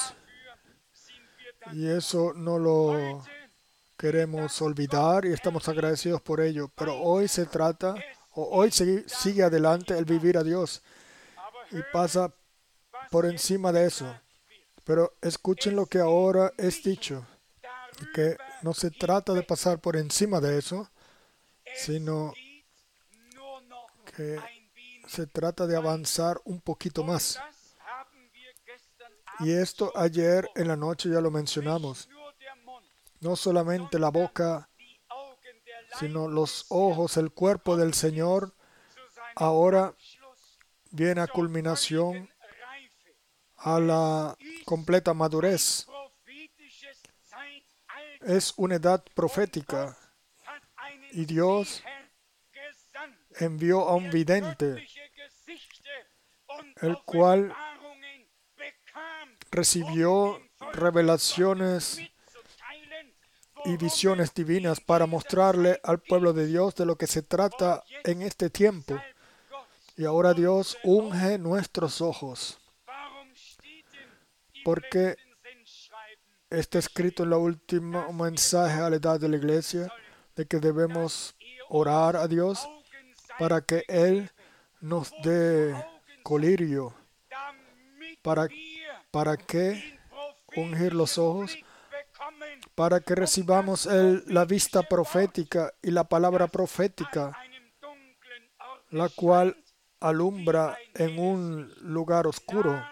y eso no lo queremos olvidar y estamos agradecidos por ello. Pero hoy se trata, o hoy sigue, sigue adelante el vivir a Dios y pasa por encima de eso. Pero escuchen lo que ahora es dicho, que no se trata de pasar por encima de eso, sino que se trata de avanzar un poquito más. Y esto ayer en la noche ya lo mencionamos. No solamente la boca, sino los ojos, el cuerpo del Señor, ahora viene a culminación, a la completa madurez. Es una edad profética y Dios envió a un vidente, el cual recibió revelaciones y visiones divinas para mostrarle al pueblo de Dios de lo que se trata en este tiempo. Y ahora Dios unge nuestros ojos, porque está escrito en el último mensaje a la edad de la iglesia de que debemos orar a Dios para que Él nos dé colirio. ¿Para, para qué ungir los ojos? Para que recibamos el, la vista profética y la palabra profética, la cual alumbra en un lugar oscuro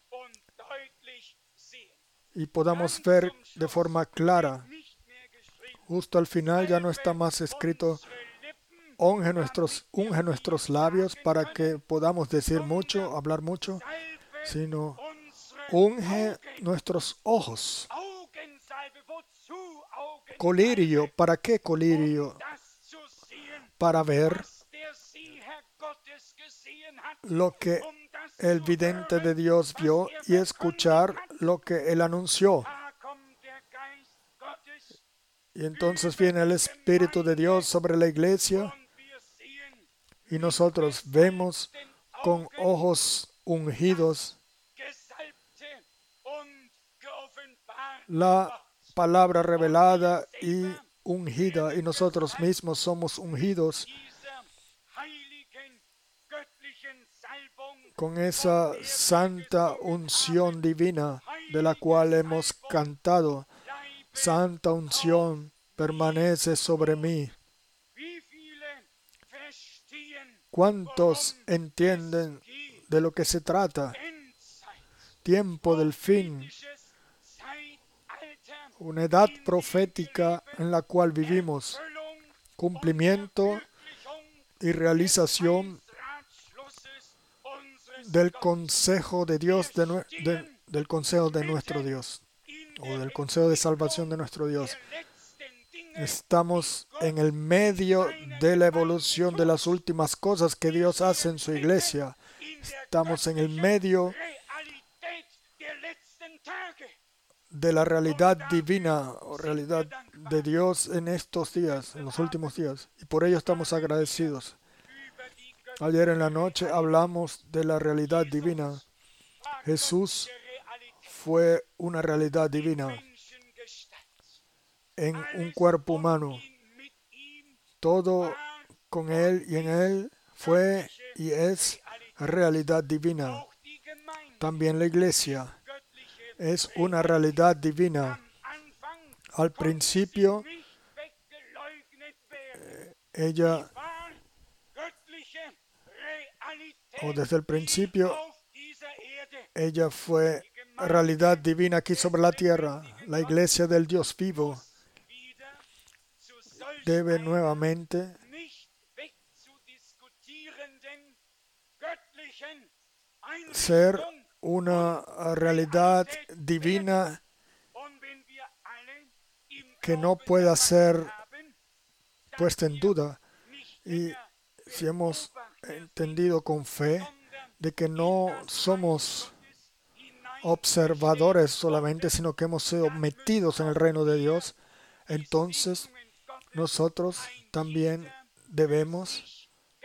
y podamos ver de forma clara. Justo al final ya no está más escrito: unge nuestros, unge nuestros labios para que podamos decir mucho, hablar mucho, sino unge nuestros ojos. Colirio, ¿para qué colirio? Para ver lo que el vidente de Dios vio y escuchar lo que Él anunció. Y entonces viene el Espíritu de Dios sobre la iglesia y nosotros vemos con ojos ungidos la palabra revelada y ungida, y nosotros mismos somos ungidos con esa santa unción divina de la cual hemos cantado. Santa unción, permanece sobre mí. ¿Cuántos entienden de lo que se trata? Tiempo del fin, una edad profética en la cual vivimos, cumplimiento y realización del consejo de Dios, de, de, del consejo de nuestro Dios, o del consejo de salvación de nuestro Dios. Estamos en el medio de la evolución de las últimas cosas que Dios hace en su iglesia. Estamos en el medio de la realidad divina o realidad de Dios en estos días, en los últimos días. Y por ello estamos agradecidos. Ayer en la noche hablamos de la realidad divina. Jesús fue una realidad divina en un cuerpo humano. Todo con Él y en Él fue y es realidad divina. También la iglesia es una realidad divina. Al principio, ella, o desde el principio, ella fue realidad divina aquí sobre la tierra. La iglesia del Dios vivo debe nuevamente ser una realidad divina que no pueda ser puesta en duda. Y si hemos entendido con fe de que no somos observadores solamente, sino que hemos sido metidos en el reino de Dios, entonces nosotros también debemos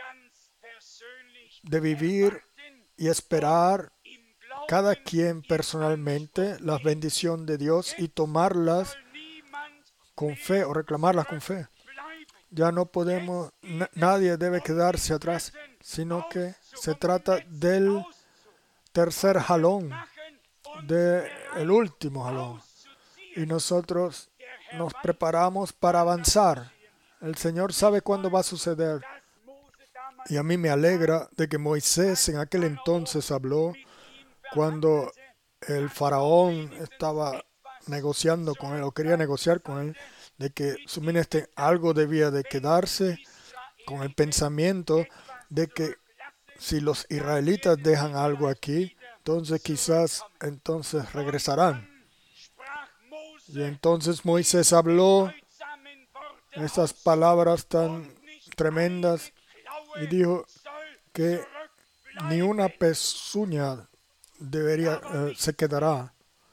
de vivir y esperar cada quien personalmente las bendiciones de Dios y tomarlas con fe o reclamarlas con fe. Ya no podemos, na- nadie debe quedarse atrás, sino que se trata del tercer jalón, del último jalón. Y nosotros nos preparamos para avanzar. El Señor sabe cuándo va a suceder. Y a mí me alegra de que Moisés en aquel entonces habló cuando el faraón estaba negociando con él o quería negociar con él, de que su ministerio algo debía de quedarse, con el pensamiento de que si los israelitas dejan algo aquí, entonces quizás entonces regresarán. Y entonces Moisés habló estas palabras tan tremendas y dijo que ni una pezuña debería eh, se quedará.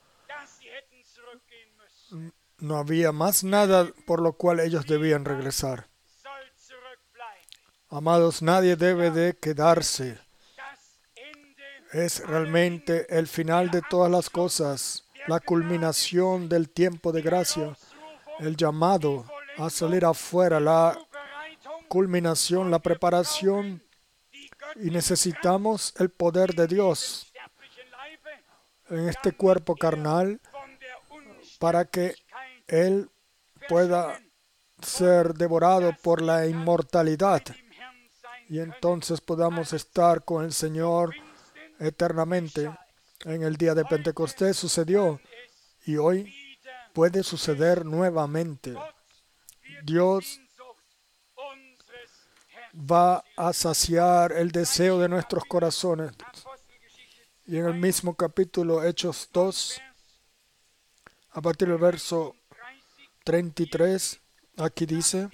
No había más nada por lo cual ellos debían regresar. Amados, nadie debe de quedarse. Es realmente el final de todas las cosas, la culminación del tiempo de gracia, el llamado a salir afuera, la culminación, la preparación, y necesitamos el poder de Dios en este cuerpo carnal para que Él pueda ser devorado por la inmortalidad y entonces podamos estar con el Señor eternamente. En el día de Pentecostés sucedió y hoy puede suceder nuevamente. Dios va a saciar el deseo de nuestros corazones. Y en el mismo capítulo, Hechos dos, a partir del verso treinta y tres, aquí dice: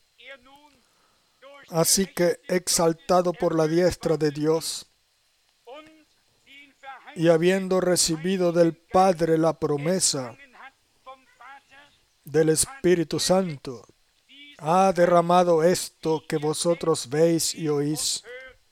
así que, exaltado por la diestra de Dios, y habiendo recibido del Padre la promesa del Espíritu Santo, ha derramado esto que vosotros veis y oís.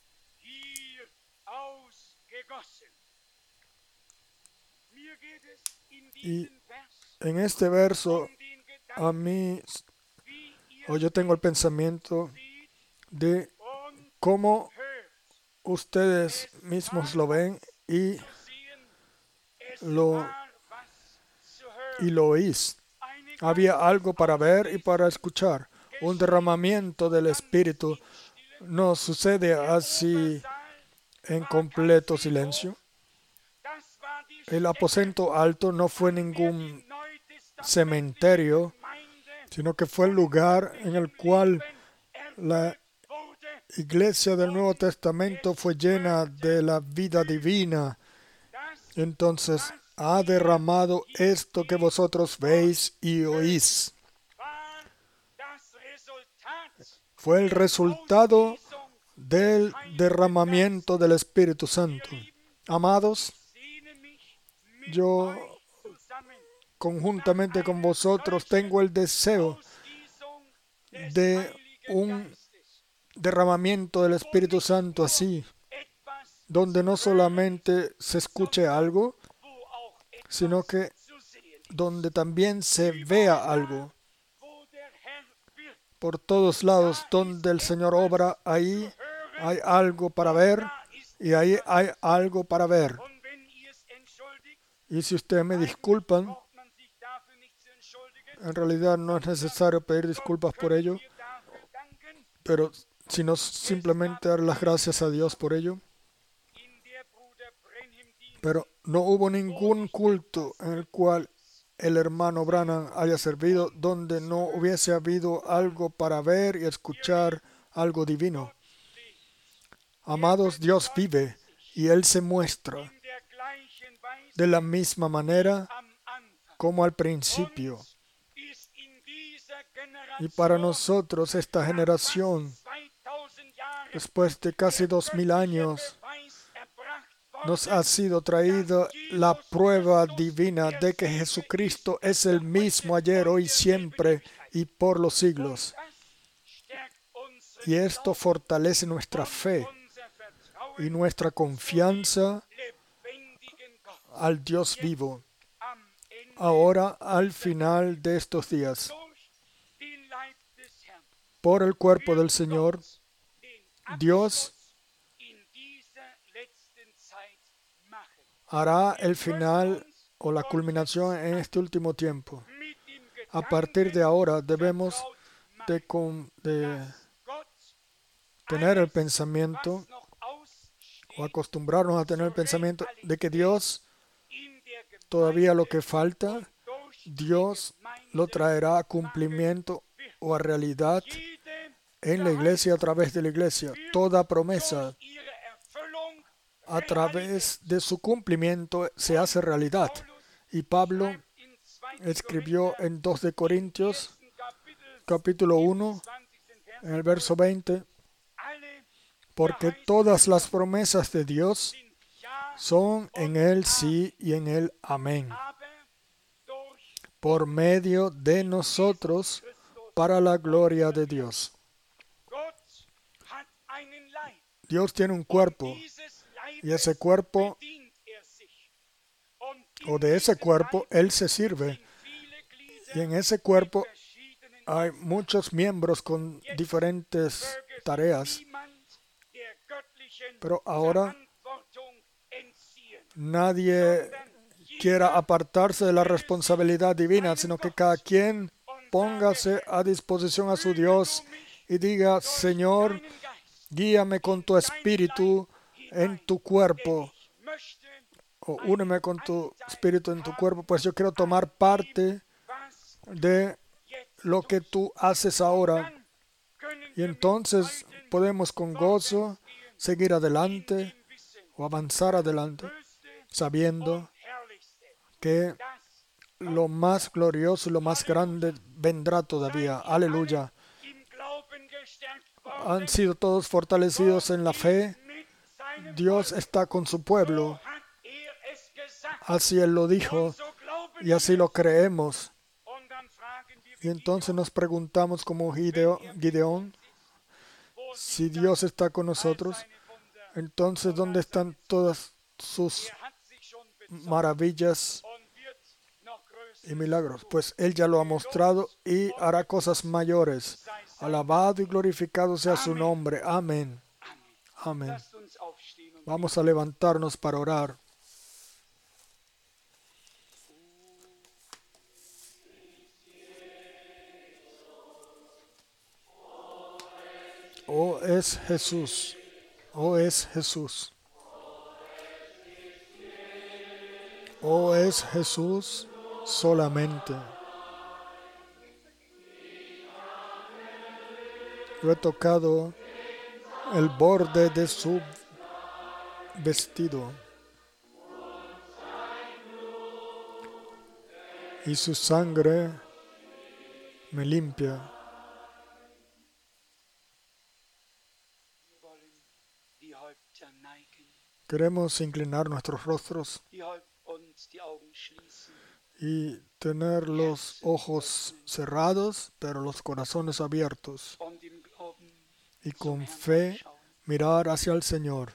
Y en este verso, a mí, o yo tengo el pensamiento de cómo ustedes mismos lo ven y lo, y lo oís. Había algo para ver y para escuchar. Un derramamiento del Espíritu no sucede así en completo silencio. El aposento alto no fue ningún cementerio, sino que fue el lugar en el cual la iglesia del Nuevo Testamento fue llena de la vida divina. Entonces ha derramado esto que vosotros veis y oís. Fue el resultado del derramamiento del Espíritu Santo. Amados, yo conjuntamente con vosotros tengo el deseo de un derramamiento del Espíritu Santo así, donde no solamente se escuche algo, sino que donde también se vea algo. Por todos lados donde el Señor obra, ahí hay algo para ver y ahí hay algo para ver. Y si ustedes me disculpan, en realidad no es necesario pedir disculpas por ello, pero sino simplemente dar las gracias a Dios por ello. Pero no hubo ningún culto en el cual el hermano Branham haya servido donde no hubiese habido algo para ver y escuchar algo divino. Amados, Dios vive y Él se muestra de la misma manera como al principio. Y para nosotros esta generación, después de casi dos mil años, nos ha sido traída la prueba divina de que Jesucristo es el mismo ayer, hoy, siempre y por los siglos. Y esto fortalece nuestra fe y nuestra confianza al Dios vivo. Ahora, al final de estos días, por el cuerpo del Señor, Dios hará el final o la culminación en este último tiempo. A partir de ahora debemos de, con, de tener el pensamiento o acostumbrarnos a tener el pensamiento de que Dios, todavía lo que falta, Dios lo traerá a cumplimiento o a realidad en la iglesia, a través de la iglesia. Toda promesa a través de su cumplimiento se hace realidad. Y Pablo escribió en dos de Corintios, capítulo uno, en el verso veinte, porque todas las promesas de Dios son en Él sí y en Él amén, por medio de nosotros, para la gloria de Dios. Dios tiene un cuerpo, y ese cuerpo, o de ese cuerpo, Él se sirve. Y en ese cuerpo hay muchos miembros con diferentes tareas. Pero ahora nadie quiera apartarse de la responsabilidad divina, sino que cada quien póngase a disposición a su Dios y diga: Señor, guíame con tu espíritu en tu cuerpo, o úneme con tu espíritu en tu cuerpo, pues yo quiero tomar parte de lo que tú haces ahora. Y entonces podemos con gozo seguir adelante o avanzar adelante, sabiendo que lo más glorioso y lo más grande vendrá todavía. Aleluya. Han sido todos fortalecidos en la fe. Dios está con su pueblo. Así Él lo dijo y así lo creemos. Y entonces nos preguntamos como Gideón, si Dios está con nosotros, entonces ¿dónde están todas sus maravillas y milagros? Pues Él ya lo ha mostrado y hará cosas mayores. Alabado y glorificado sea su nombre. Amén. Amén. Vamos a levantarnos para orar. Oh, es Jesús. Oh, es Jesús. Oh, es Jesús solamente. Yo he tocado el borde de su vestido y su sangre me limpia. Queremos inclinar nuestros rostros y tener los ojos cerrados, pero los corazones abiertos, y con fe mirar hacia el Señor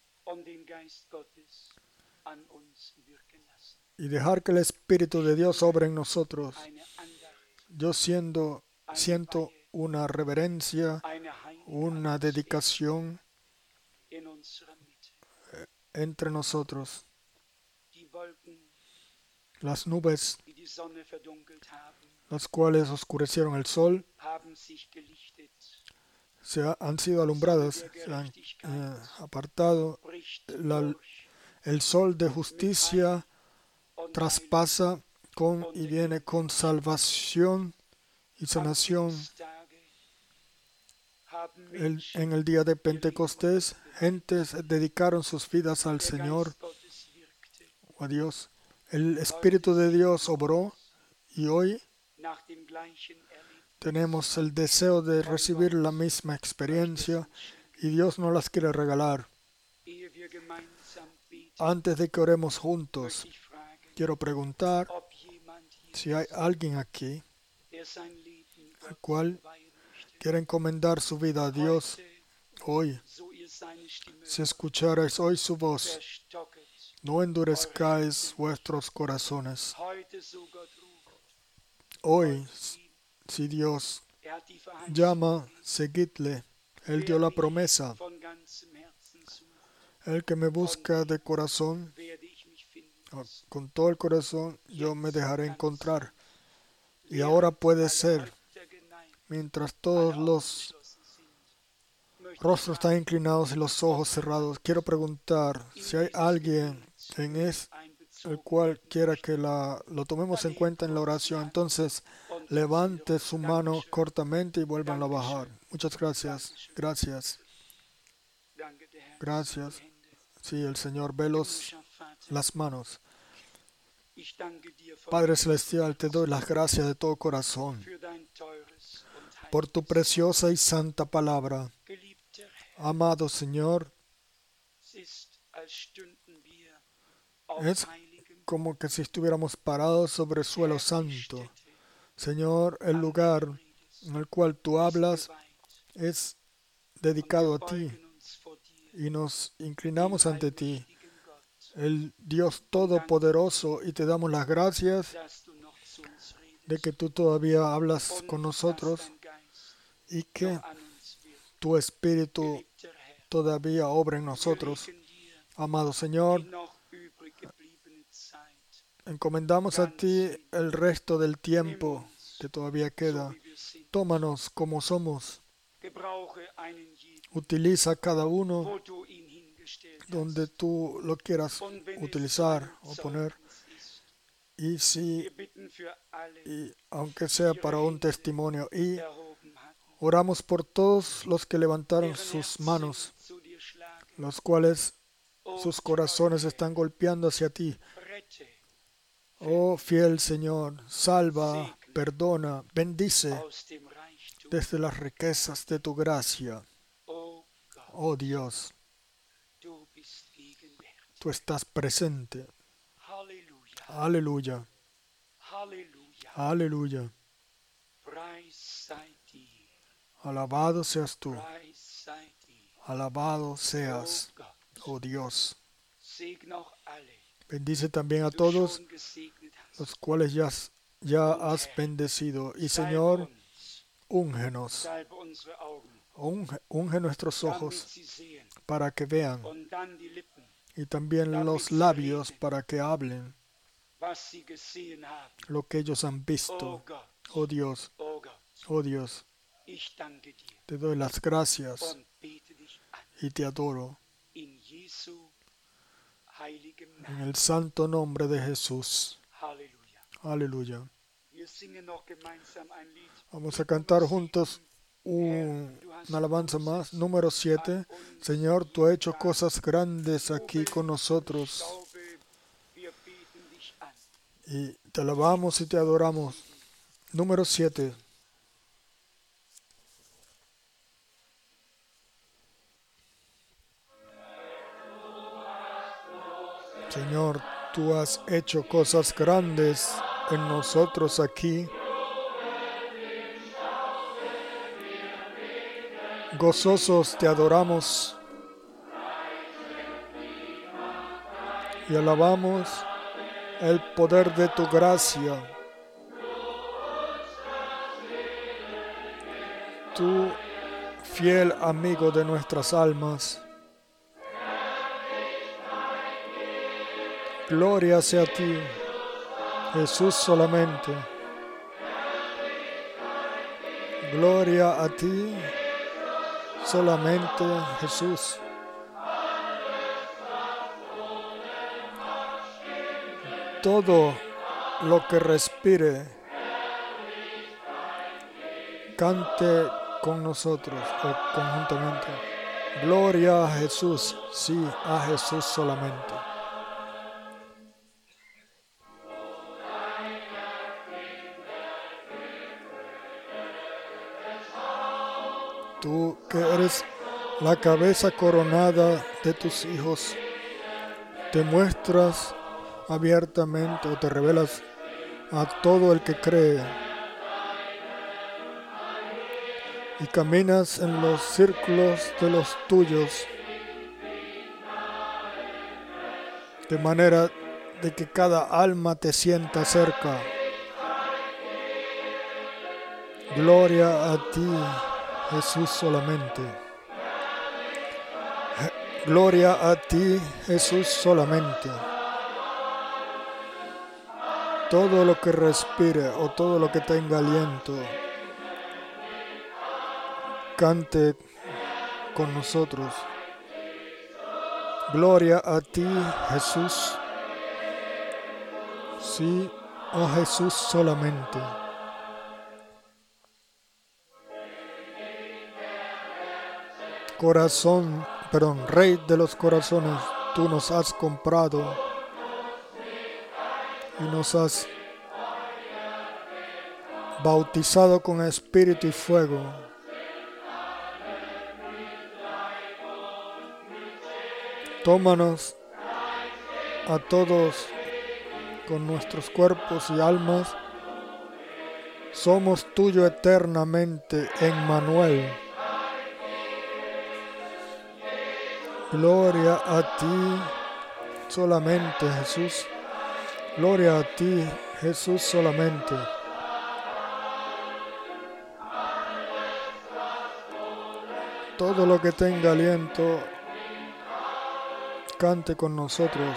y dejar que el Espíritu de Dios obre en nosotros. Yo siendo, siento una reverencia, una dedicación entre nosotros. Las nubes, las cuales oscurecieron el sol, se ha, han sido alumbradas, se han eh, apartado. La, el sol de justicia traspasa con y viene con salvación y sanación. El, en el día de Pentecostés, gentes dedicaron sus vidas al Señor, o a Dios. El Espíritu de Dios obró y hoy tenemos el deseo de recibir la misma experiencia y Dios nos las quiere regalar. Antes de que oremos juntos, quiero preguntar si hay alguien aquí al cual quiere encomendar su vida a Dios hoy. Si escucharais hoy su voz, no endurezcáis vuestros corazones. Hoy, si Dios llama, seguidle. Él dio la promesa. El que me busca de corazón, con todo el corazón, yo me dejaré encontrar. Y ahora puede ser, mientras todos los rostros están inclinados y los ojos cerrados, quiero preguntar si hay alguien en es, el cual quiera que la, lo tomemos en cuenta en la oración. Entonces, levante su mano cortamente y vuelvan a bajar. Muchas gracias. Gracias. Gracias. Sí, el Señor ve los, las manos. Padre Celestial, te doy las gracias de todo corazón por tu preciosa y santa palabra. Amado Señor, es como que si estuviéramos parados sobre suelo santo. Señor, el lugar en el cual tú hablas es dedicado a ti y nos inclinamos ante ti, el Dios Todopoderoso, y te damos las gracias de que tú todavía hablas con nosotros y que tu Espíritu todavía obra en nosotros. Amado Señor, encomendamos a ti el resto del tiempo que todavía queda. Tómanos como somos. Utiliza cada uno donde tú lo quieras utilizar o poner. Y si, y aunque sea para un testimonio, y oramos por todos los que levantaron sus manos, los cuales sus corazones están golpeando hacia ti. Oh fiel Señor, salva, perdona, bendice desde las riquezas de tu gracia. Oh Dios, tú estás presente. Aleluya. Aleluya. Alabado seas tú. Alabado seas, oh Dios. Bendice también a todos los cuales ya, ya has bendecido. Y Señor, úngenos. Unge, unge nuestros ojos para que vean. Y también los labios para que hablen lo que ellos han visto. Oh Dios, oh Dios. Te doy las gracias y te adoro en el santo nombre de Jesús. Aleluya. Vamos a cantar juntos un, una alabanza más, número siete. Señor, tú has hecho cosas grandes aquí con nosotros y te alabamos y te adoramos. Número siete. Señor, tú has hecho cosas grandes en nosotros aquí. Gozosos te adoramos y alabamos el poder de tu gracia. Tú, fiel amigo de nuestras almas. Gloria sea a ti, Jesús solamente. Gloria a ti, solamente Jesús. Todo lo que respire, cante con nosotros o conjuntamente. Gloria a Jesús, sí, a Jesús solamente. Tú que eres la cabeza coronada de tus hijos, te muestras abiertamente o te revelas a todo el que cree y caminas en los círculos de los tuyos de manera de que cada alma te sienta cerca. Gloria a ti, Jesús solamente. Gloria a ti, Jesús solamente. Todo lo que respire o todo lo que tenga aliento, cante con nosotros. Gloria a ti, Jesús. Sí, a Jesús solamente. Corazón, perdón, Rey de los corazones, tú nos has comprado y nos has bautizado con espíritu y fuego. Tómanos a todos con nuestros cuerpos y almas. Somos tuyo eternamente, Emmanuel. Gloria a ti solamente, Jesús. Gloria a ti, Jesús solamente. Todo lo que tenga aliento, cante con nosotros.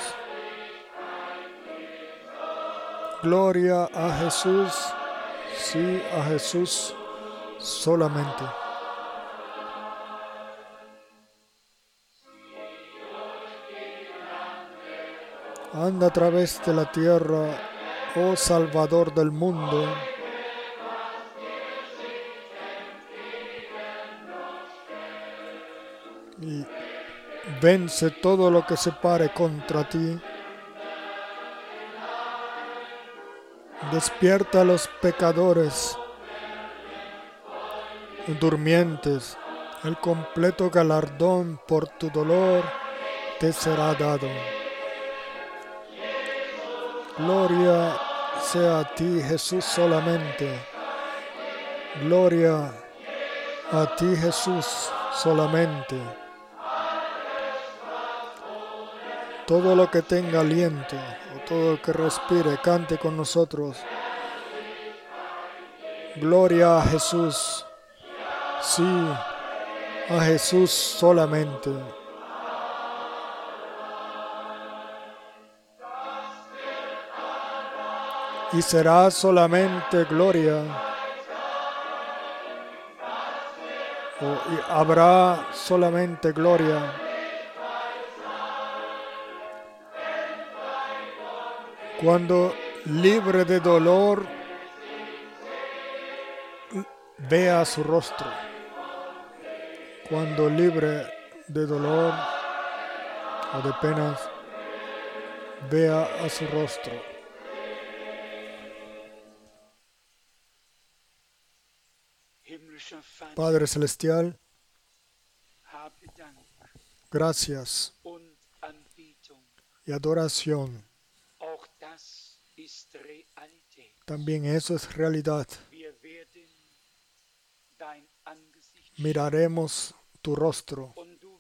Gloria a Jesús, sí, a Jesús solamente. Anda a través de la tierra, oh Salvador del mundo. Y vence todo lo que se pare contra ti. Despierta a los pecadores durmientes. El completo galardón por tu dolor te será dado. Gloria sea a ti, Jesús solamente. Gloria a ti, Jesús solamente. Todo lo que tenga aliento o todo lo que respire, cante con nosotros. Gloria a Jesús. Sí, a Jesús solamente. Y será solamente gloria o y habrá solamente gloria cuando, libre de dolor, vea su rostro. Cuando libre de dolor o de penas, vea a su rostro. Padre Celestial, gracias y adoración. También eso es realidad. Miraremos tu rostro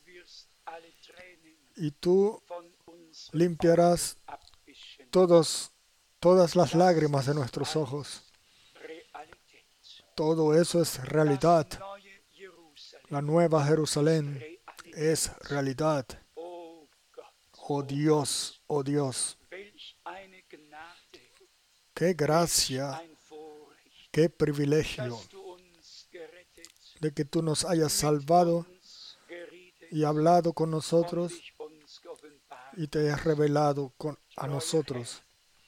y tú limpiarás todos, todas las lágrimas de nuestros ojos. Todo eso es realidad. La nueva Jerusalén es realidad. Oh Dios, oh Dios. Qué gracia, qué privilegio de que tú nos hayas salvado y hablado con nosotros y te hayas revelado con, a nosotros.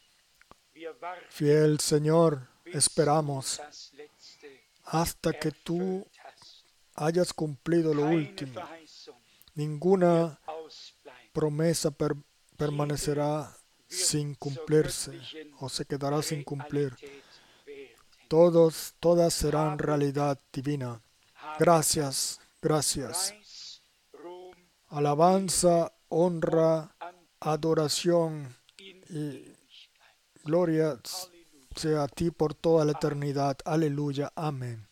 Fiel Señor, esperamos hasta que tú hayas cumplido lo último. Ninguna promesa per, permanecerá sin cumplirse o se quedará sin cumplir. Todos, todas serán realidad divina. Gracias, gracias. Alabanza, honra, adoración y gloria sea a ti por toda la eternidad. Aleluya. Amén.